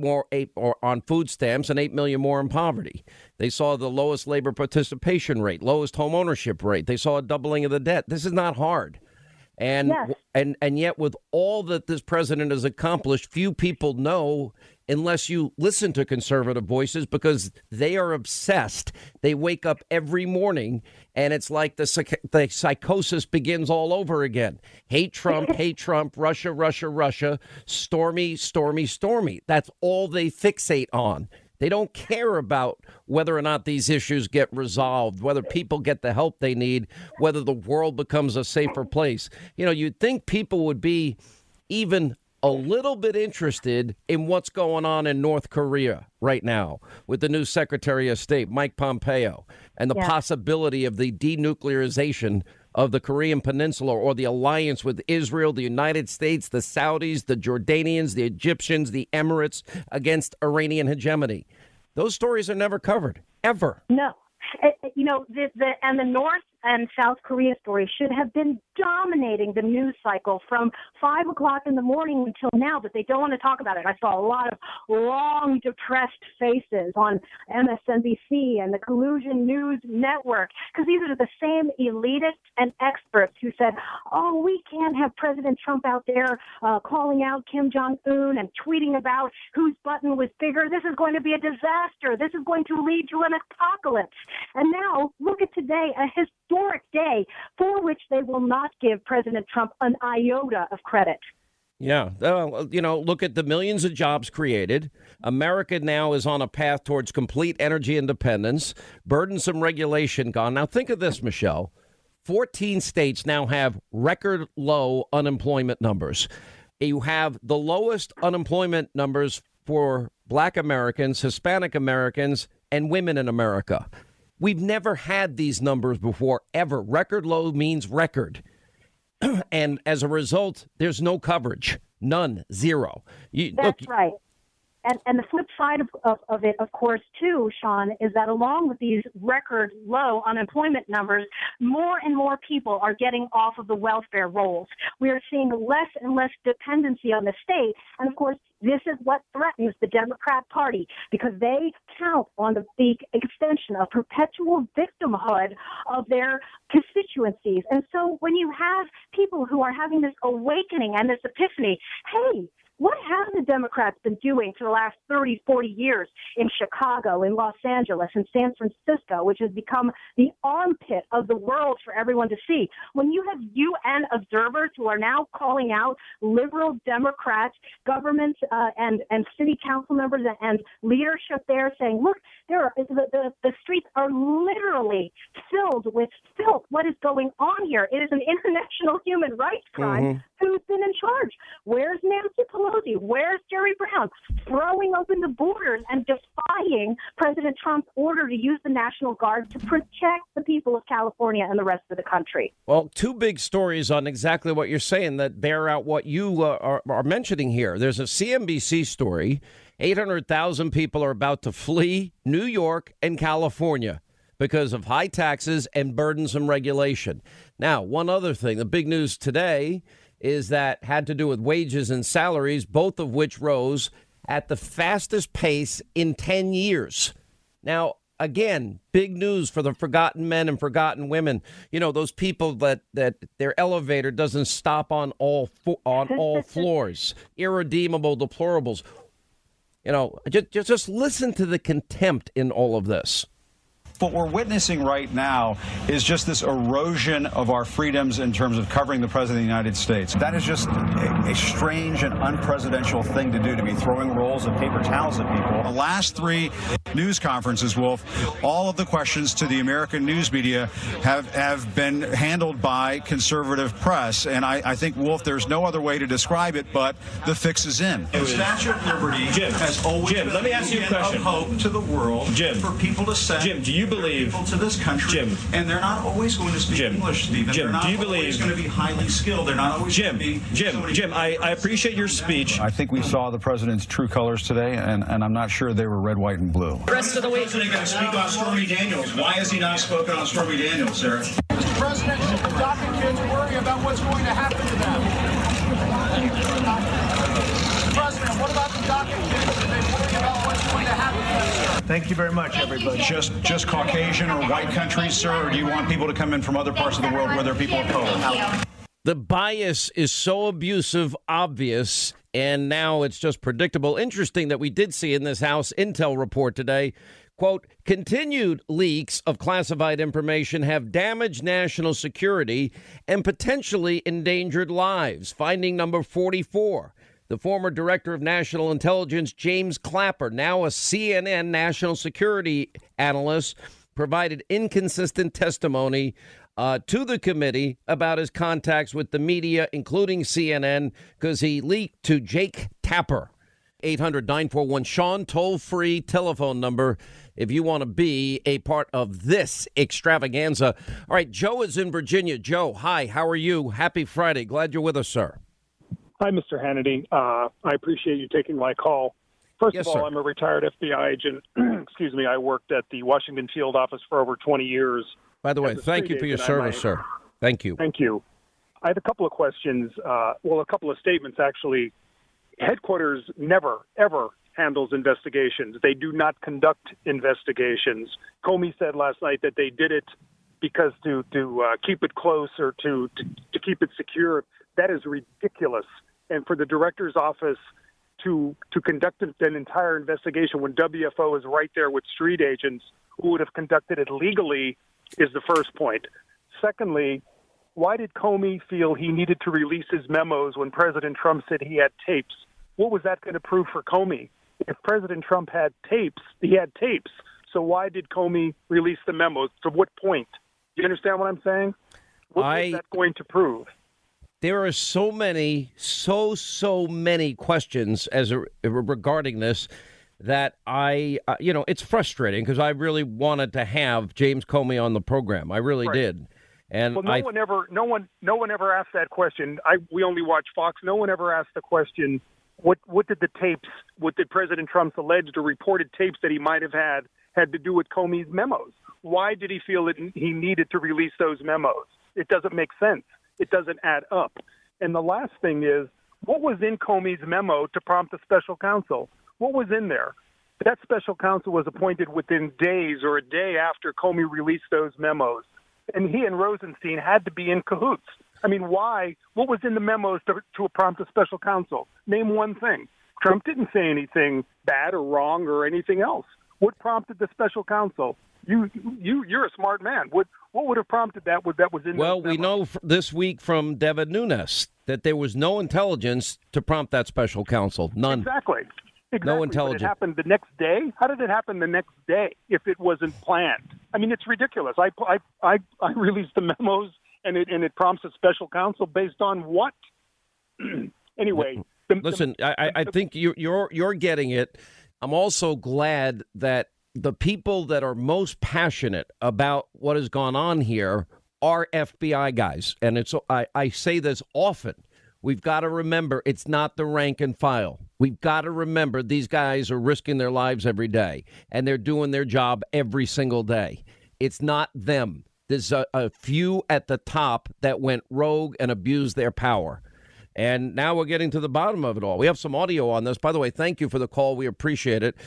on food stamps, and 8 million more in poverty. They saw the lowest labor participation rate, lowest home ownership rate. They saw a doubling of the debt. This is not hard. And yes. and yet with all that this president has accomplished, few people know unless you listen to conservative voices, because they are obsessed. They wake up every morning and it's like the psychosis begins all over again. Hate Trump, hate Trump, Russia, Russia, Russia, stormy, stormy, stormy. That's all they fixate on. They don't care about whether or not these issues get resolved, whether people get the help they need, whether the world becomes a safer place. You'd think people would be even a little bit interested in what's going on in North Korea right now with the new Secretary of State, Mike Pompeo, and the possibility of the denuclearization of the Korean Peninsula, or the alliance with Israel, the United States, the Saudis, the Jordanians, the Egyptians, the Emirates against Iranian hegemony. Those stories are never covered, ever. No. The North and South Korea story should have been dominating the news cycle from 5 o'clock in the morning until now, but they don't want to talk about it. I saw a lot of long, depressed faces on MSNBC and the Collusion News Network, because these are the same elitists and experts who said, oh, we can't have President Trump out there calling out Kim Jong-un and tweeting about whose button was bigger. This is going to be a disaster. This is going to lead to an apocalypse. And now, look at today, a historic day for which they will not give President Trump an iota of credit. Yeah. Look at the millions of jobs created. America now is on a path towards complete energy independence, burdensome regulation gone. Now, think of this, Michelle. 14 states now have record low unemployment numbers. You have the lowest unemployment numbers for Black Americans, Hispanic Americans, and women in America. We've never had these numbers before, ever. Record low means record. And as a result, there's no coverage. None. Zero. That's right. And the flip side of it, of course, too, Sean, is that along with these record low unemployment numbers, more and more people are getting off of the welfare rolls. We are seeing less and less dependency on the state. And, of course, this is what threatens the Democrat Party because they count on the extension of perpetual victimhood of their constituencies. And so when you have people who are having this awakening and this epiphany, hey, what have the Democrats been doing for the last 30, 40 years in Chicago, in Los Angeles, in San Francisco, which has become the armpit of the world for everyone to see? When you have UN observers who are now calling out liberal Democrats, governments and city council members and leadership there saying, look, the streets are literally filled with filth. What is going on here? It is an international human rights crime. Mm-hmm. Who's been in charge? Where's Nancy Pelosi? Where's Jerry Brown? Throwing open the borders and defying President Trump's order to use the National Guard to protect the people of California and the rest of the country. Well, two big stories on exactly what you're saying that bear out what you are mentioning here. There's a CNBC story. 800,000 people are about to flee New York and California because of high taxes and burdensome regulation. Now, one other thing, the big news today is that had to do with wages and salaries, both of which rose at the fastest pace in 10 years. Now, again, big news for the forgotten men and forgotten women. You know, those people that their elevator doesn't stop on all floors, irredeemable deplorables. You know, just listen to the contempt in all of this. What we're witnessing right now is just this erosion of our freedoms in terms of covering the President of the United States. That is just a strange and unpresidential thing to do, to be throwing rolls of paper towels at people. The last three news conferences, Wolf, all of the questions to the American news media have been handled by conservative press. And I think, Wolf, there's no other way to describe it, but the fix is in. The Statue of Liberty has always been let me ask you a question. Of hope to the world for people to send do you believe people to this country, and they're not always going to speak English, Stephen. They're not always going to be highly skilled. They're not always going to be... Jim, I appreciate your speech. I think we saw the president's true colors today, and I'm not sure they were red, white, and blue. The rest of the week, President going to speak on Stormy Daniels. Why has he not spoken on Stormy Daniels, Sarah? Mr. President, the DACA kids worry about what's going to happen to them. Mr. President, what about the DACA kids? Do they worry about what's going to happen to them, sir? Thank you very much, everybody. Just Caucasian or white countries, sir, or do you want people to come in from other parts of the world where there are people of color? The bias is so abusive, obvious, and now it's just predictable. Interesting that we did see in this House Intel report today, quote, continued leaks of classified information have damaged national security and potentially endangered lives. Finding number 44. The former director of national intelligence, James Clapper, now a CNN national security analyst, provided inconsistent testimony to the committee about his contacts with the media, including CNN, because he leaked to Jake Tapper. 800-941-SEAN, toll-free telephone number if you want to be a part of this extravaganza. All right, Joe is in Virginia. Joe, hi, how are you? Happy Friday. Glad you're with us, sir. Hi, Mr. Hannity. I appreciate you taking my call. First of all, sir. I'm a retired FBI agent. Excuse me. I worked at the Washington Field office for over 20 years. By the way, thank you for your service, sir. Thank you. Thank you. I have a couple of questions. A couple of statements, actually. Headquarters never, ever handles investigations. They do not conduct investigations. Comey said last night that they did it because to keep it close or to keep it secure. That is ridiculous. And for the director's office to conduct an entire investigation when WFO is right there with street agents who would have conducted it legally is the first point. Secondly, why did Comey feel he needed to release his memos when President Trump said he had tapes? What was that going to prove for Comey? If President Trump had tapes, he had tapes. So why did Comey release the memos? To what point? Do you understand what I'm saying? What was that going to prove? There are so many questions regarding this that it's frustrating because I really wanted to have James Comey on the program. I really did. And well, no one ever asked that question. We only watch Fox. No one ever asked the question. What did President Trump's alleged or reported tapes that he might have had to do with Comey's memos? Why did he feel that he needed to release those memos? It doesn't make sense. It doesn't add up. And the last thing is, what was in Comey's memo to prompt a special counsel? What was in there? That special counsel was appointed within days or a day after Comey released those memos. And he and Rosenstein had to be in cahoots. I mean, why? What was in the memos to prompt a special counsel? Name one thing. Trump didn't say anything bad or wrong or anything else. What prompted the special counsel? You're a smart man. What would have prompted that? That was in. Well, we know this week from Devin Nunes that there was no intelligence to prompt that special counsel. None. Exactly. No intelligence. But it happened the next day. How did it happen the next day if it wasn't planned? I mean, it's ridiculous. I released the memos, and it prompts a special counsel based on what? Anyway, listen. I think you're getting it. I'm also glad that the people that are most passionate about what has gone on here are FBI guys. And I say this often. We've got to remember it's not the rank and file. We've got to remember these guys are risking their lives every day, and they're doing their job every single day. It's not them. There's a few at the top that went rogue and abused their power. And now we're getting to the bottom of it all. We have some audio on this. By the way, thank you for the call. We appreciate it.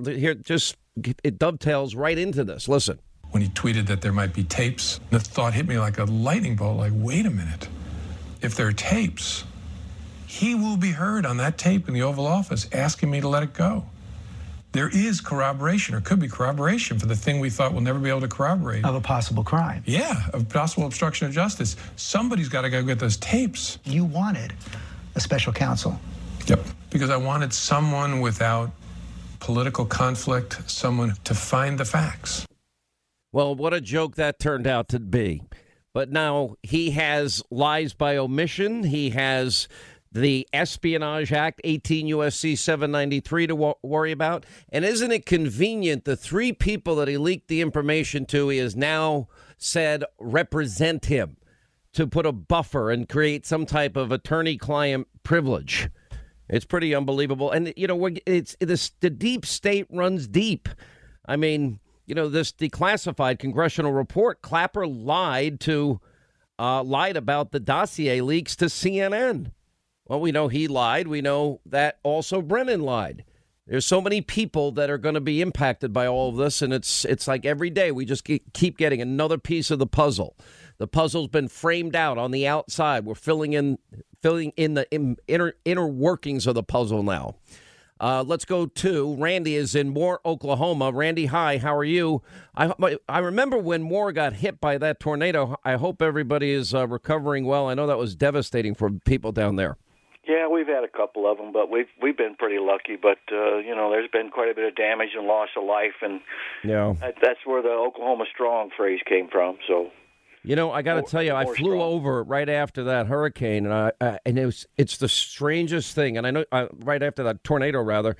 It dovetails right into this. Listen. When he tweeted that there might be tapes, the thought hit me like a lightning bolt, like, wait a minute. If there are tapes, he will be heard on that tape in the Oval Office asking me to let it go. There is corroboration, or could be corroboration, for the thing we thought we'll never be able to corroborate. Of a possible crime. Yeah, of possible obstruction of justice. Somebody's got to go get those tapes. You wanted a special counsel. Yep, because I wanted someone without political conflict, someone to find the facts. Well, what a joke that turned out to be. But now he has lies by omission. He has the Espionage Act, 18 U.S.C. 793 to worry about. And isn't it convenient the three people that he leaked the information to, he has now said represent him, to put a buffer and create some type of attorney-client privilege. It's pretty unbelievable. And, you know, the deep state runs deep. I mean, you know, this declassified congressional report, Clapper lied about the dossier leaks to CNN. Well, we know he lied. We know that also Brennan lied. There's so many people that are going to be impacted by all of this, and it's like every day we just keep getting another piece of the puzzle. The puzzle's been framed out on the outside. We're filling in the inner workings of the puzzle now. Let's go to Randy is in Moore, Oklahoma. Randy, hi, how are you? I remember when Moore got hit by that tornado. I hope everybody is recovering well. I know that was devastating for people down there. Yeah, we've had a couple of them, but we've been pretty lucky. But, you know, there's been quite a bit of damage and loss of life, and yeah, that's where the Oklahoma Strong phrase came from. So, you know, I got to tell you, I flew over right after that hurricane, and it's the strangest thing. And I know right after that tornado, rather,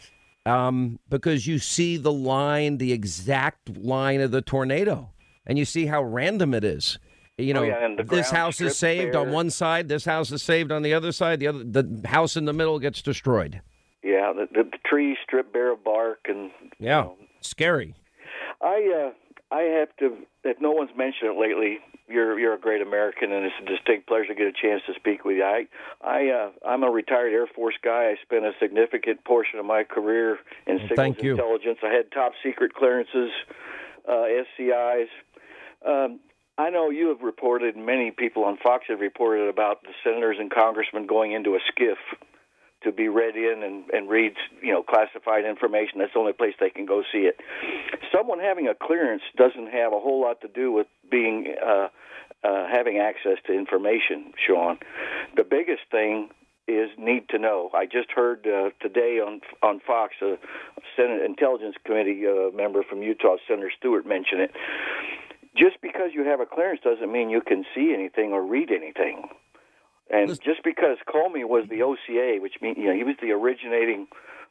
because you see the exact line of the tornado, and you see how random it is. You know, this house is saved on one side, this house is saved on the other side, the house in the middle gets destroyed. Yeah, the trees stripped bare of bark, and scary. I have to, if no one's mentioned it lately, you're a great American, and it's a distinct pleasure to get a chance to speak with you. I'm a retired Air Force guy. I spent a significant portion of my career in signals intelligence. I had top secret clearances, SCIs. I know you have reported, and many people on Fox have reported about the senators and congressmen going into a SCIF to be read in and read, you know, classified information. That's the only place they can go see it. Someone having a clearance doesn't have a whole lot to do with being having access to information, Sean. The biggest thing is need to know. I just heard today on Fox, a Senate Intelligence Committee member from Utah, Senator Stewart, mention it. Just because you have a clearance doesn't mean you can see anything or read anything. And just because Comey was the OCA, which means, you know, he was the originating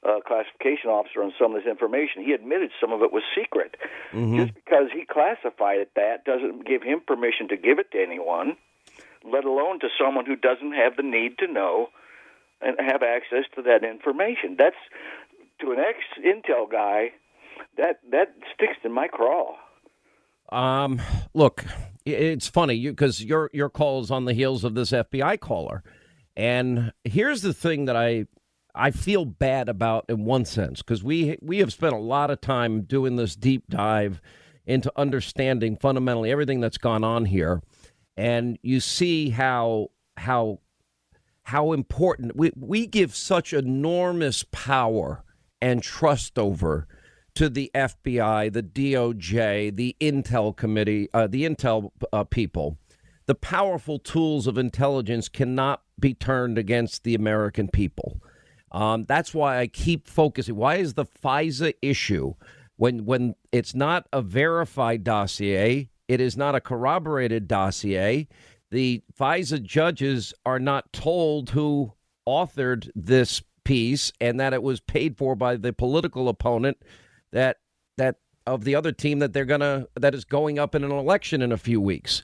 classification officer on some of this information. He admitted some of it was secret. Mm-hmm. Just because he classified it that doesn't give him permission to give it to anyone, let alone to someone who doesn't have the need to know and have access to that information. That's, to an ex-Intel guy, that sticks in my craw. Look, it's funny because your call is on the heels of this FBI caller. And here's the thing that I feel bad about in one sense, because we have spent a lot of time doing this deep dive into understanding fundamentally everything that's gone on here. And you see how important we give such enormous power and trust over to the FBI, the DOJ, the Intel committee, the Intel people. The powerful tools of intelligence cannot be turned against the American people. That's why I keep focusing. Why is the FISA issue, when it's not a verified dossier, it is not a corroborated dossier, the FISA judges are not told who authored this piece and that it was paid for by the political opponent that of the other team that is going up in an election in a few weeks.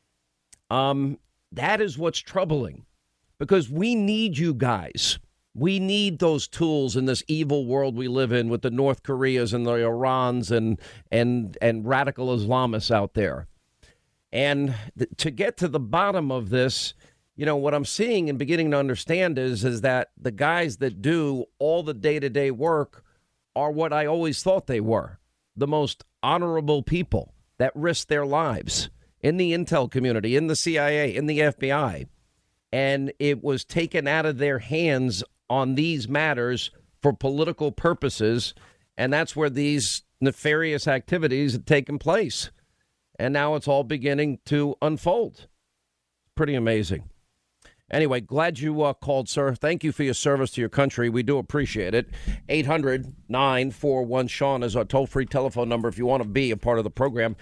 That is what's troubling, because we need you guys. We need those tools in this evil world we live in with the North Koreas and the Irans and radical Islamists out there. And to get to the bottom of this, what I'm seeing and beginning to understand is that the guys that do all the day-to-day work are what I always thought they were, the most honorable people that risk their lives in the intel community, in the CIA, in the FBI. And it was taken out of their hands on these matters for political purposes. And that's where these nefarious activities have taken place. And now it's all beginning to unfold. Pretty amazing. Anyway, glad you called, sir. Thank you for your service to your country. We do appreciate it. 800-941-SEAN is our toll-free telephone number if you want to be a part of the program.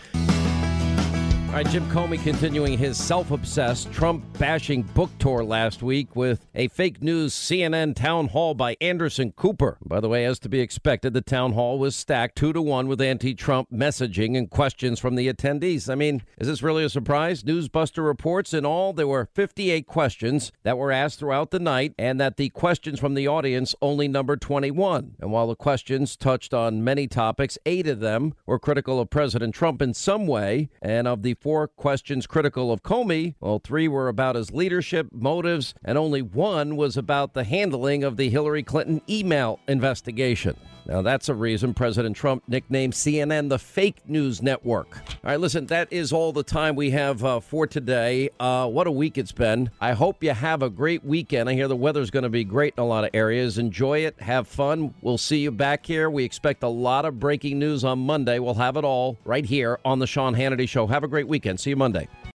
All right, Jim Comey continuing his self-obsessed Trump-bashing book tour last week with a fake news CNN town hall by Anderson Cooper. By the way, as to be expected, the town hall was stacked 2-to-1 with anti-Trump messaging and questions from the attendees. I mean, is this really a surprise? Newsbuster reports in all there were 58 questions that were asked throughout the night, and that the questions from the audience only numbered 21. And while the questions touched on many topics, 8 of them were critical of President Trump in some way, and of the 4 questions critical of Comey, well, 3 were about his leadership, motives, and only 1 was about the handling of the Hillary Clinton email investigation. Now, that's a reason President Trump nicknamed CNN the fake news network. All right, listen, that is all the time we have for today. What a week it's been. I hope you have a great weekend. I hear the weather's going to be great in a lot of areas. Enjoy it. Have fun. We'll see you back here. We expect a lot of breaking news on Monday. We'll have it all right here on the Sean Hannity Show. Have a great weekend. See you Monday.